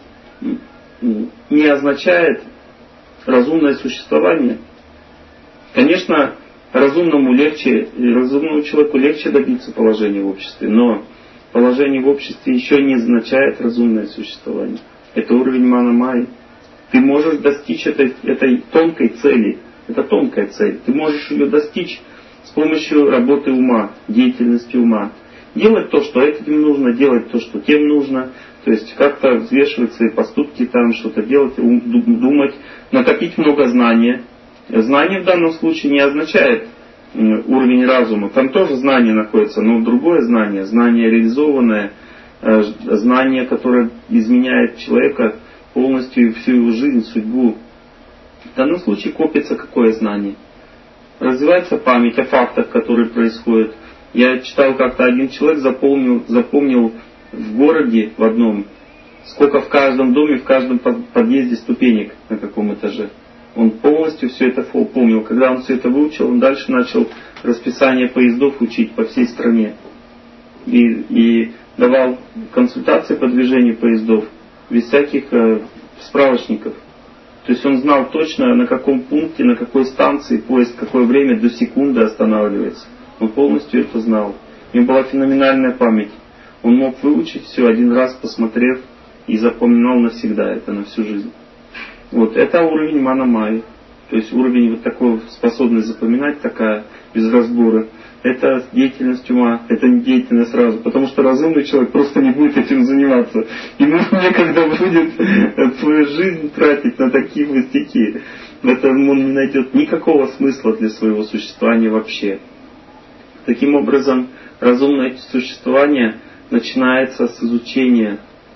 не означает разумное существование. Конечно, разумному легче, разумному человеку легче добиться положения в обществе, но положение в обществе еще не означает разумное существование. Это уровень мана-майи. Ты можешь достичь этой, этой тонкой цели. Это тонкая цель. Ты можешь ее достичь с помощью работы ума, деятельности ума. Делать то, что этим нужно, делать то, что тем нужно. То есть как-то взвешивать свои поступки, там что-то делать, думать, накопить много знания. Знание в данном случае не означает уровень разума. Там тоже знание находится, но другое знание. Знание реализованное, знание, которое изменяет человека полностью всю его жизнь, судьбу. В данном случае копится какое знание? Развивается память о фактах, которые происходят. Я читал, как-то один человек запомнил, запомнил в городе в одном, сколько в каждом доме, в каждом подъезде ступенек, на каком этаже. Он полностью все это помнил. Когда он все это выучил, он дальше начал расписание поездов учить по всей стране. И, и давал консультации по движению поездов без всяких э, справочников. То есть он знал точно, на каком пункте, на какой станции поезд, какое время до секунды останавливается. Он полностью это знал. У него была феноменальная память. Он мог выучить все один раз, посмотрев, и запоминал навсегда это, на всю жизнь. Вот, это уровень мана-майи. То есть уровень вот такой способность запоминать, такая, без разбора. Это деятельность ума, это не деятельность разума. Потому что разумный человек просто не будет этим заниматься. Ему некогда будет свою жизнь тратить на такие пустяки. В этом он не найдет никакого смысла для своего существования вообще. Таким образом, разумное существование начинается с изучения,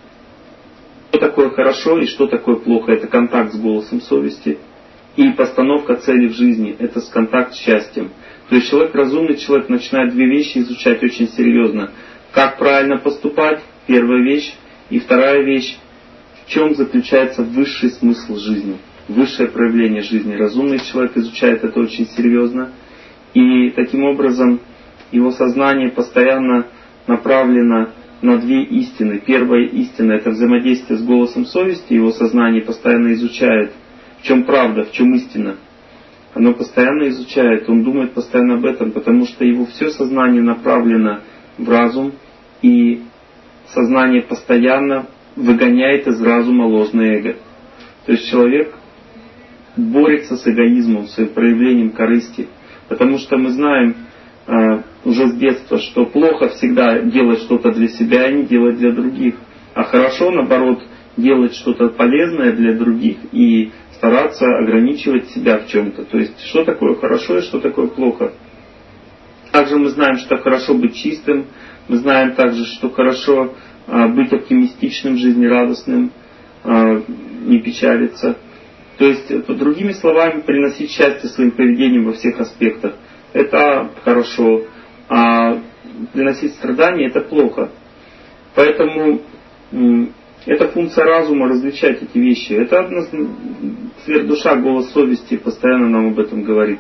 что такое хорошо и что такое плохо. Это контакт с голосом совести. И постановка цели в жизни. Это контакт с счастьем. То есть человек, разумный человек, начинает две вещи изучать очень серьезно. Как правильно поступать, первая вещь. И вторая вещь, в чем заключается высший смысл жизни. Высшее проявление жизни. Разумный человек изучает это очень серьезно. И таким образом его сознание постоянно направлено на две истины. Первая истина — это взаимодействие с голосом совести. Его сознание постоянно изучает, в чем правда, в чем истина. Оно постоянно изучает, он думает постоянно об этом, потому что его все сознание направлено в разум, и сознание постоянно выгоняет из разума ложное эго. То есть человек борется с эгоизмом, своим проявлением корысти. Потому что мы знаем э, уже с детства, что плохо всегда делать что-то для себя, а не делать для других. А хорошо, наоборот, делать что-то полезное для других и стараться ограничивать себя в чем-то. То есть, что такое хорошо и что такое плохо. Также мы знаем, что хорошо быть чистым. Мы знаем также, что хорошо а, быть оптимистичным, жизнерадостным, а, не печалиться. То есть, это, другими словами, приносить счастье своим поведением во всех аспектах. Это хорошо. А приносить страдания — это плохо. Поэтому это функция разума — различать эти вещи. Это сверхдуша, голос совести постоянно нам об этом говорит.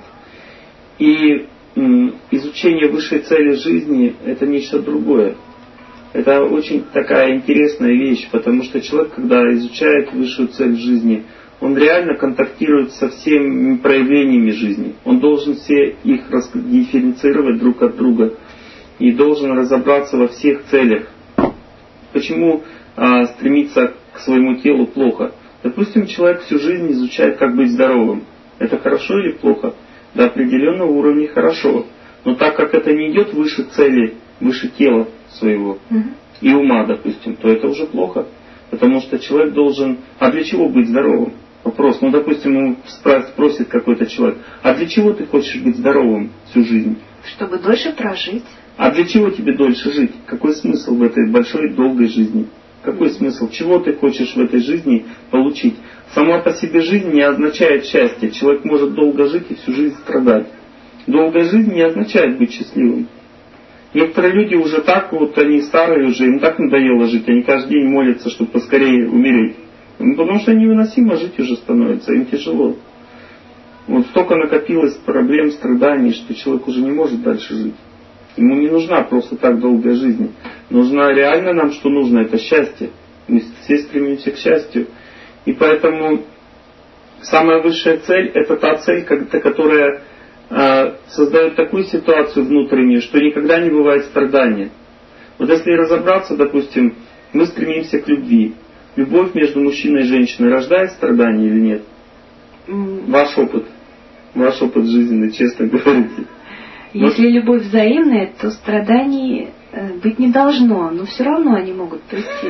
И изучение высшей цели жизни — это нечто другое. Это очень такая интересная вещь, потому что человек, когда изучает высшую цель жизни, он реально контактирует со всеми проявлениями жизни. Он должен все их дифференцировать друг от друга и должен разобраться во всех целях. Почему а, стремиться к своему телу плохо? Допустим, человек всю жизнь изучает, как быть здоровым. Это хорошо или плохо? До определенного уровня хорошо. Но так как это не идет выше цели, выше тела своего угу. и ума, допустим, то это уже плохо. Потому что человек должен... А для чего быть здоровым? Вопрос, ну, допустим, ему спросит какой-то человек, а для чего ты хочешь быть здоровым всю жизнь?
Чтобы дольше прожить.
А для чего тебе дольше жить? Какой смысл в этой большой, долгой жизни? Какой смысл? Чего ты хочешь в этой жизни получить? Сама по себе жизнь не означает счастье. Человек может долго жить и всю жизнь страдать. Долгая жизнь не означает быть счастливым. Некоторые люди уже так, вот они старые уже, им так надоело жить, они каждый день молятся, чтобы поскорее умереть. Потому что невыносимо жить уже становится, им тяжело. Вот столько накопилось проблем, страданий, что человек уже не может дальше жить. Ему не нужна просто так долгая жизнь. Нужна реально нам, что нужно, это счастье. Мы все стремимся к счастью. И поэтому самая высшая цель, это та цель, которая э, создает такую ситуацию внутреннюю, что никогда не бывает страдания. Вот если разобраться, допустим, мы стремимся к любви. Любовь между мужчиной и женщиной рождает страдания или нет? Ваш опыт. Ваш опыт жизненный, честно говорите.
Если любовь взаимная, то страданий быть не должно, но все равно они могут прийти.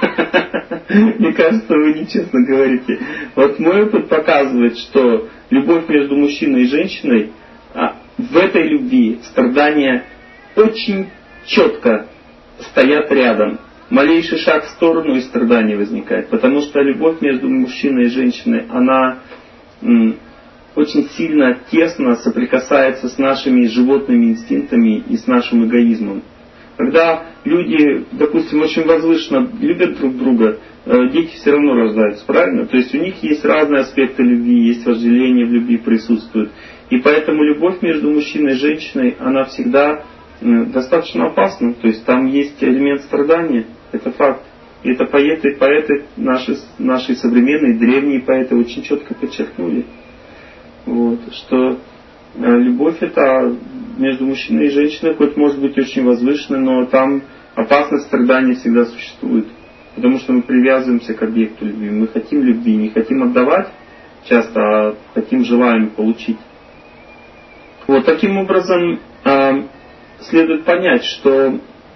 Мне кажется, вы нечестно говорите. Вот мой опыт показывает, что любовь между мужчиной и женщиной, в этой любви страдания очень четко стоят рядом. Малейший шаг в сторону и страдание возникает. Потому что любовь между мужчиной и женщиной, она очень сильно, тесно соприкасается с нашими животными инстинктами и с нашим эгоизмом. Когда люди, допустим, очень возвышенно любят друг друга, дети все равно рождаются, правильно? То есть у них есть разные аспекты любви, есть вожделение в любви присутствует. И поэтому любовь между мужчиной и женщиной, она всегда достаточно опасна. То есть там есть элемент страдания, это факт. И это поэты, поэты наши, наши современные, древние поэты очень четко подчеркнули. Вот, что любовь это между мужчиной и женщиной, хоть может быть очень возвышенной, но там опасность страдания всегда существует. Потому что мы привязываемся к объекту любви. Мы хотим любви, не хотим отдавать часто, а хотим, желаем получить. Вот таким образом э, следует понять, что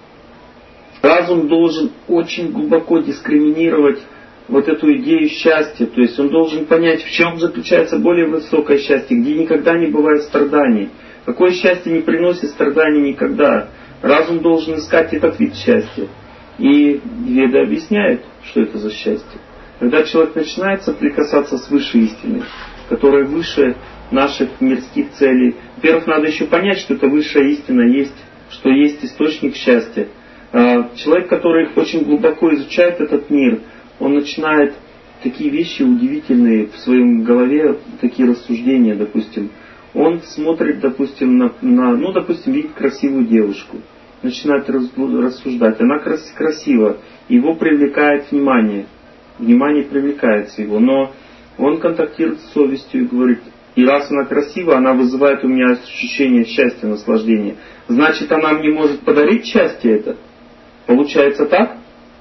разум должен очень глубоко дискриминировать вот эту идею счастья. То есть он должен понять, в чем заключается более высокое счастье, где никогда не бывает страданий. Какое счастье не приносит страданий никогда. Разум должен искать этот вид счастья. И Веды объясняют, что это за счастье. Когда человек начинает соприкасаться с высшей истиной, которая выше наших мирских целей. Во-первых, надо еще понять, что это высшая истина есть, что есть источник счастья. Человек, который очень глубоко изучает этот мир, он начинает такие вещи удивительные в своем голове, такие рассуждения, допустим. Он смотрит, допустим, на, на ну, допустим, видит красивую девушку, начинает рассуждать. Она красива, его привлекает внимание. Внимание привлекается его, но он контактирует с совестью и говорит, и раз она красива, она вызывает у меня ощущение счастья, наслаждения. Значит, она мне может подарить счастье это? Получается так?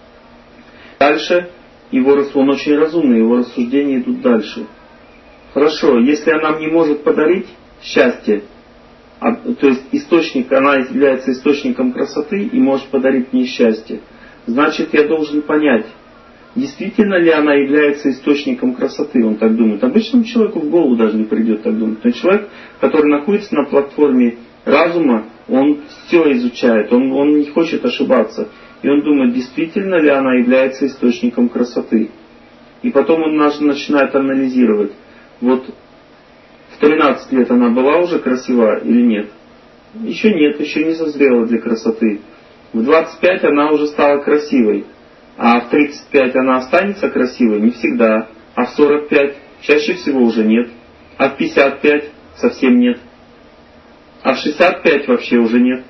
Дальше, его, он очень разумный, его рассуждения идут дальше. Хорошо, если она мне может подарить счастье, а, то есть источник, она является источником красоты и может подарить мне счастье, значит, я должен понять, действительно ли она является источником красоты, он так думает. Обычному человеку в голову даже не придет так думать. Но человек, который находится на платформе разума, он все изучает, он, он не хочет ошибаться. И он думает, действительно ли она является источником красоты. И потом он начинает анализировать. Вот в тринадцать лет она была уже красива или нет? Еще нет, еще не созрела для красоты. В двадцать пять она уже стала красивой. А в тридцать пять она останется красивой? Не всегда. А в сорок пять чаще всего уже нет. А в пятьдесят пять совсем нет. А в шестьдесят пять вообще уже нет.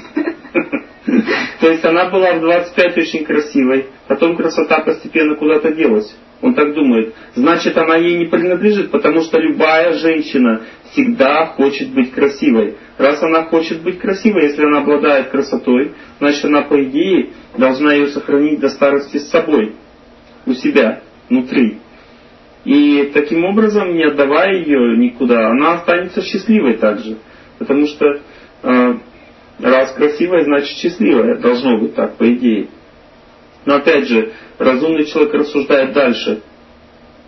То есть она была в двадцать пять очень красивой, потом красота постепенно куда-то делась. Он так думает. Значит, она ей не принадлежит, потому что любая женщина всегда хочет быть красивой. Раз она хочет быть красивой, если она обладает красотой, значит, она, по идее, должна ее сохранить до старости с собой, у себя, внутри. И таким образом, не отдавая ее никуда, она останется счастливой также. Потому что э, раз красивая, значит счастливая. Должно быть так, по идее. Но опять же, разумный человек рассуждает дальше.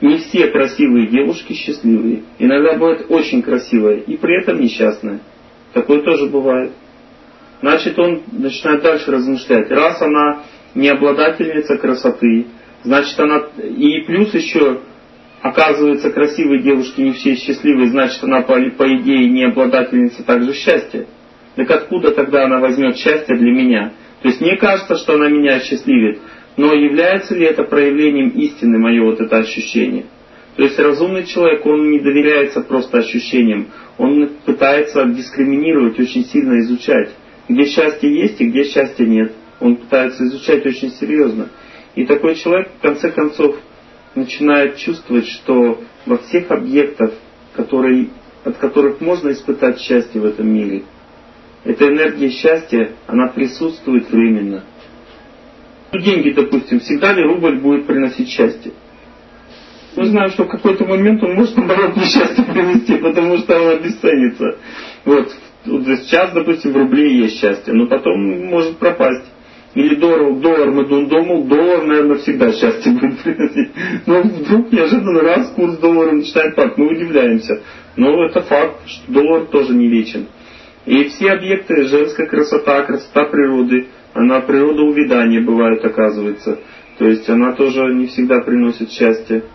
не все красивые девушки счастливые. Иногда бывает очень красивая и при этом несчастная. Такое тоже бывает. Значит, он начинает дальше размышлять. Раз она не обладательница красоты, значит она... И плюс еще, оказывается, красивые девушки не все счастливые, значит она по, по идее не обладательница также счастья. Так откуда тогда она возьмет счастье для меня? То есть мне кажется, что она меня счастливит, но является ли это проявлением истины, мое вот это ощущение? То есть разумный человек, он не доверяется просто ощущениям, он пытается дискриминировать, очень сильно изучать, где счастье есть и где счастья нет. Он пытается изучать очень серьезно. И такой человек, в конце концов, начинает чувствовать, что во всех объектах, которые, от которых можно испытать счастье в этом мире, эта энергия счастья, она присутствует временно. Деньги, допустим, всегда ли рубль будет приносить счастье? Мы знаем, что в какой-то момент он может, наоборот, несчастье принести, потому что он обесценится. Вот, сейчас, допустим, в рубле есть счастье, но потом может пропасть. Или доллар, доллар, мы думаем, доллар, наверное, всегда счастье будет приносить. Но вдруг неожиданно раз курс доллара начинает падать, мы удивляемся. Но это факт, что доллар тоже не вечен. И все объекты, женская красота, красота природы, она природа увядания бывает, оказывается. То есть она тоже не всегда приносит счастье.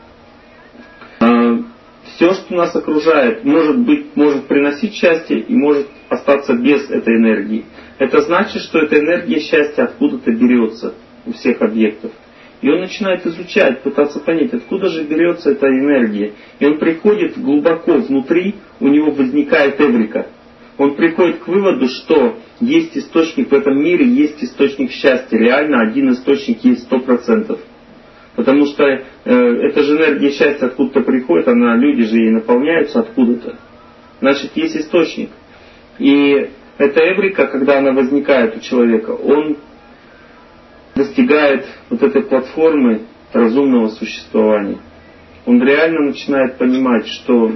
Все, что нас окружает, может быть, может приносить счастье и может остаться без этой энергии. Это значит, что эта энергия счастья откуда-то берется у всех объектов. И он начинает изучать, пытаться понять, откуда же берется эта энергия. И он приходит глубоко внутри, у него возникает эврика. Он приходит к выводу, что есть источник в этом мире, есть источник счастья. Реально один источник есть сто процентов. Потому что э, эта же энергия счастья откуда-то приходит, она, люди же ей наполняются откуда-то. Значит, есть источник. И эта эврика, когда она возникает у человека, он достигает вот этой платформы разумного существования. Он реально начинает понимать, что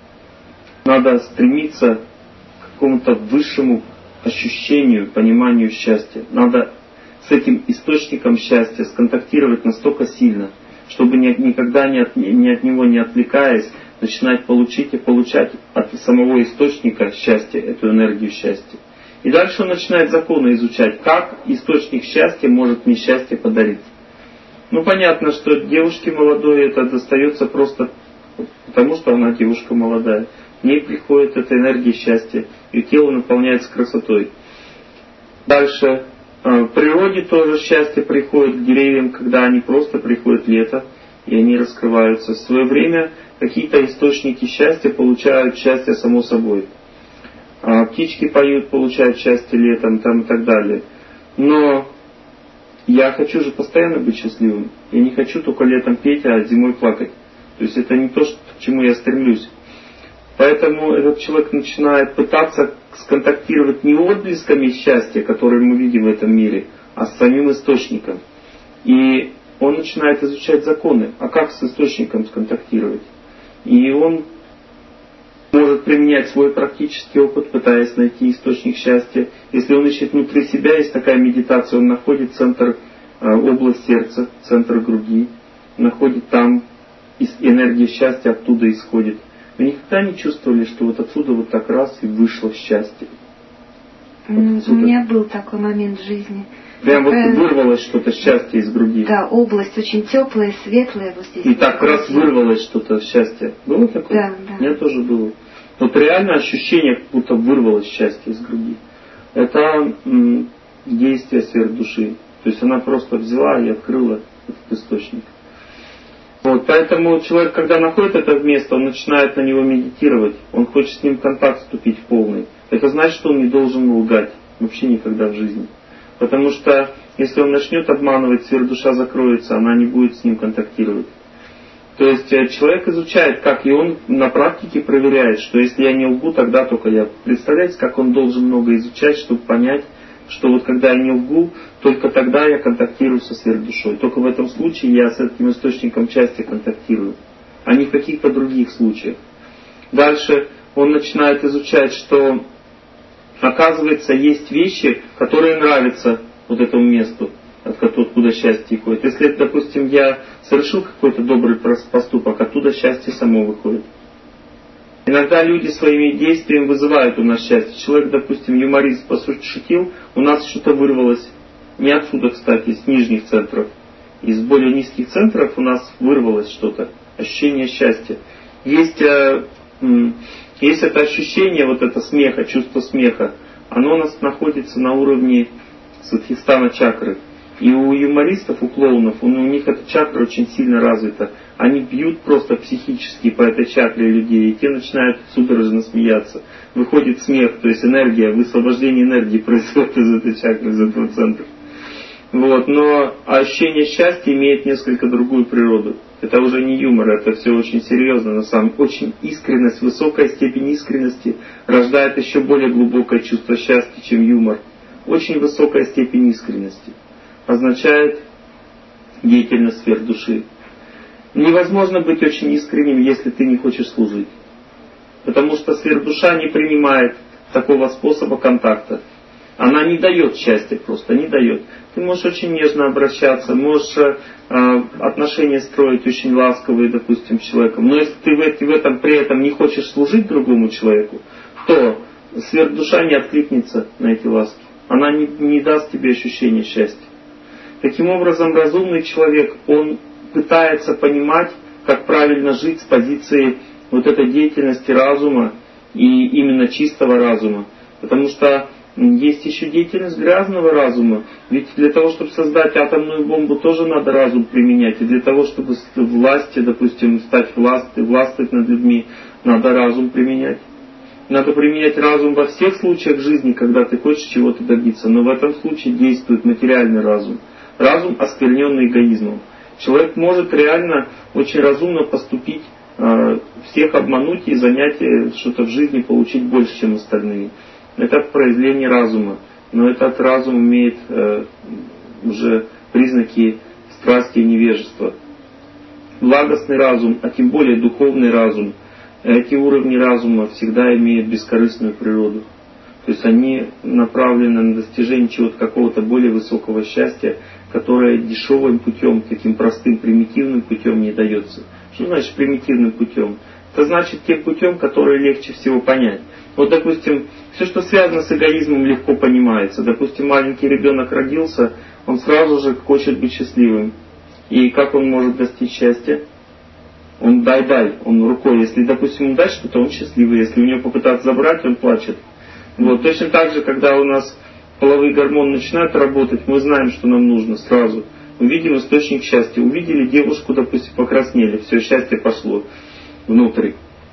надо стремиться к какому-то высшему ощущению, пониманию счастья. Надо с этим источником счастья сконтактировать настолько сильно, чтобы никогда не от, ни от него не отвлекаясь, начинать получить и получать от самого источника счастья, эту энергию счастья. И дальше он начинает законы изучать, как источник счастья может мне счастье подарить. Ну, понятно, что девушке молодой это достается просто потому, что она девушка молодая. В ней приходит эта энергия счастья, ее тело наполняется красотой. Дальше. В природе тоже счастье приходит к деревьям, когда они просто приходят лето, и они раскрываются. В свое время какие-то источники счастья получают счастье само собой. А птички поют, получают счастье летом там, и так далее. Но я хочу же постоянно быть счастливым. Я не хочу только летом петь, а зимой плакать. То есть это не то, к чему я стремлюсь. Поэтому этот человек начинает пытаться сконтактировать не отблесками счастья, которые мы видим в этом мире, а с самим источником. И он начинает изучать законы. А как с источником сконтактировать? И он может применять свой практический опыт, пытаясь найти источник счастья. Если он ищет внутри себя, есть такая медитация, он находит центр, область сердца, центр груди, находит там, энергия счастья оттуда исходит. Вы никогда не чувствовали, что вот отсюда вот так раз и вышло счастье?
Вот у меня был такой момент в жизни.
Прям такая... вот вырвалось что-то счастье из груди.
Да, область очень теплая, светлая вот здесь.
И так раз вырвалось что-то счастье. Было такое?
Да, да.
У меня тоже было. Вот реально ощущение, как будто вырвалось счастье из груди. Это м, действие сверхдуши. То есть она просто взяла и открыла этот источник. Вот, поэтому человек, когда находит это место, он начинает на него медитировать, он хочет с ним в контакт вступить в полный. Это значит, что он не должен лгать вообще никогда в жизни. Потому что если он начнет обманывать, сверхдуша закроется, она не будет с ним контактировать. То есть человек изучает, как, и он на практике проверяет, что если я не лгу, тогда только я. Представляете, как он должен много изучать, чтобы понять, что вот когда я не лгу, только тогда я контактирую со сверхдушой. Только в этом случае я с этим источником счастья контактирую, а не в каких-то других случаях. Дальше он начинает изучать, что оказывается есть вещи, которые нравятся вот этому месту, от откуда счастье исходит. Если, допустим, я совершил какой-то добрый поступок, оттуда счастье само выходит. Иногда люди своими действиями вызывают у нас счастье. Человек, допустим, юморист пошутил, у нас что-то вырвалось. Не отсюда, кстати, с нижних центров. Из более низких центров у нас вырвалось что-то. Ощущение счастья. Есть, есть это ощущение, вот это смеха, чувство смеха. Оно у нас находится на уровне свадхистана чакры. И у юмористов, у клоунов, у них эта чакра очень сильно развита. Они бьют просто психически по этой чакре людей, и те начинают судорожно смеяться. Выходит смех, то есть энергия, высвобождение энергии происходит из этой чакры, из этого центра. Вот, но ощущение счастья имеет несколько другую природу. Это уже не юмор, это все очень серьезно, на самом деле. Очень искренность, высокая степень искренности рождает еще более глубокое чувство счастья, чем юмор. Очень высокая степень искренности означает деятельность сфер души. Невозможно быть очень искренним, если ты не хочешь служить. Потому что сфердуша не принимает такого способа контакта. Она не дает счастья просто, не дает. Ты можешь очень нежно обращаться, можешь э, отношения строить очень ласковые, допустим, с человеком. Но если ты в, в этом при этом не хочешь служить другому человеку, то сфердуша не откликнется на эти ласки. Она не, не даст тебе ощущения счастья. Таким образом, разумный человек, он пытается понимать, как правильно жить с позиции вот этой деятельности разума и именно чистого разума. Потому что есть еще деятельность грязного разума. Ведь для того, чтобы создать атомную бомбу, тоже надо разум применять. И для того, чтобы власти, допустим, стать властью, властвовать над людьми, надо разум применять. Надо применять разум во всех случаях жизни, когда ты хочешь чего-то добиться. Но в этом случае действует материальный разум. Разум, оскверненный эгоизмом. Человек может реально очень разумно поступить, всех обмануть и занять что-то в жизни, получить больше, чем остальные. Это проявление разума. Но этот разум имеет уже признаки страсти и невежества. Благостный разум, а тем более духовный разум, эти уровни разума всегда имеют бескорыстную природу. То есть они направлены на достижение чего-то, какого-то более высокого счастья, которое дешевым путем, таким простым, примитивным путем не дается. Что значит примитивным путем? Это значит тем путем, который легче всего понять. Вот, допустим, все, что связано с эгоизмом, легко понимается. Допустим, маленький ребенок родился, он сразу же хочет быть счастливым. И как он может достичь счастья? Он дай-дай, он рукой. Если, допустим, ему дать что-то, он счастливый. Если у него попытаться забрать, он плачет. Вот. Точно так же, когда у нас половые гормоны начинают работать, мы знаем, что нам нужно сразу. Увидим источник счастья. Увидели девушку, допустим, покраснели. Все, счастье пошло внутрь.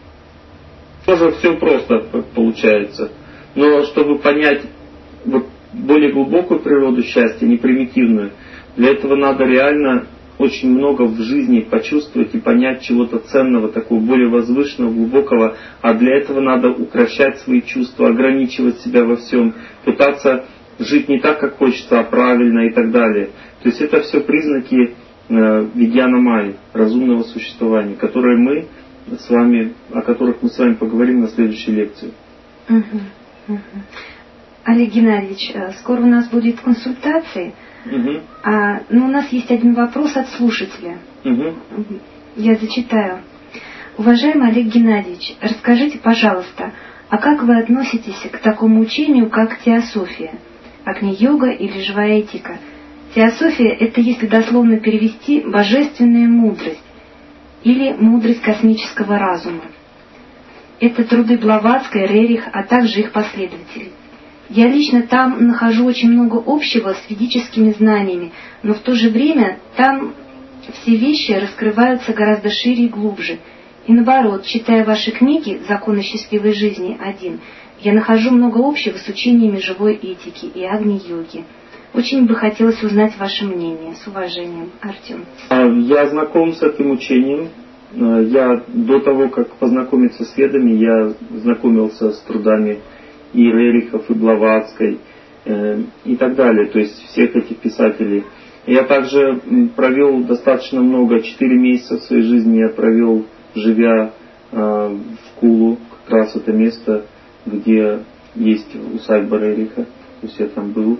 Тоже все просто получается. Но чтобы понять вот более глубокую природу счастья, не примитивную, для этого надо реально очень много в жизни почувствовать и понять чего-то ценного, такого более возвышенного, глубокого. А для этого надо укрощать свои чувства, ограничивать себя во всем, пытаться жить не так, как хочется, а правильно и так далее. То есть это все признаки э, видьяна майи, разумного существования, которые мы с вами, о которых мы с вами поговорим на следующей лекции.
Угу, угу. Олег Геннадьевич, скоро у нас будет консультация. Угу. А, но у нас есть один вопрос от слушателя. Угу. Я зачитаю. Уважаемый Олег Геннадьевич, расскажите, пожалуйста, а как вы относитесь к такому учению, как теософия, агни-йога или живая этика? Теософия – это, если дословно перевести, божественная мудрость или мудрость космического разума. Это труды Блаватской, Рерих, а также их последователей. Я лично там нахожу очень много общего с ведическими знаниями, но в то же время там все вещи раскрываются гораздо шире и глубже. И наоборот, читая ваши книги «Законы счастливой жизни» один, я нахожу много общего с учениями живой этики и агни-йоги. Очень бы хотелось узнать ваше мнение. С уважением, Артем.
Я знаком с этим учением. Я до того, как познакомиться с ведами, я знакомился с трудами и Рерихов, и Блаватской, э, и так далее, то есть всех этих писателей. Я также провел достаточно много, четыре месяца в своей жизни я провел, живя э, в Кулу, как раз это место, где есть усадьба Рериха, то есть я там был,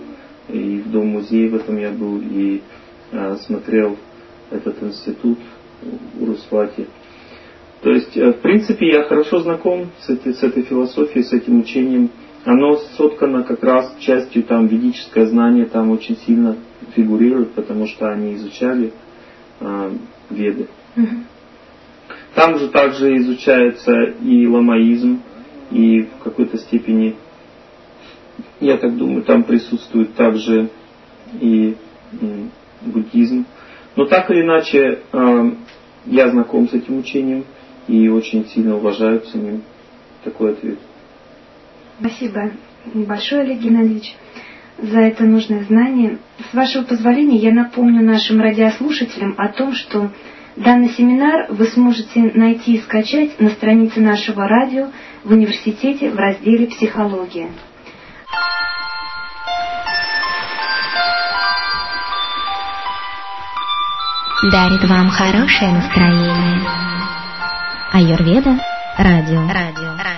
и в Дом-музей в этом я был, и а, смотрел этот институт Урусвати. То есть, в принципе, я хорошо знаком с этой, с этой философией, с этим учением. Оно соткано как раз частью там ведическое знание, там очень сильно фигурирует, потому что они изучали э, Веды. Mm-hmm. Там же также изучается и ламаизм, и в какой-то степени, я так думаю, там присутствует также и, и буддизм. Но так или иначе, э, я знаком с этим учением и очень сильно уважаю, ценю такой ответ.
Спасибо большое, Олег Геннадьевич, за это нужное знание. С вашего позволения я напомню нашим радиослушателям о том, что данный семинар вы сможете найти и скачать на странице нашего радио в университете в разделе «Психология».
Дарит вам хорошее настроение. Аюрведа радио. радио.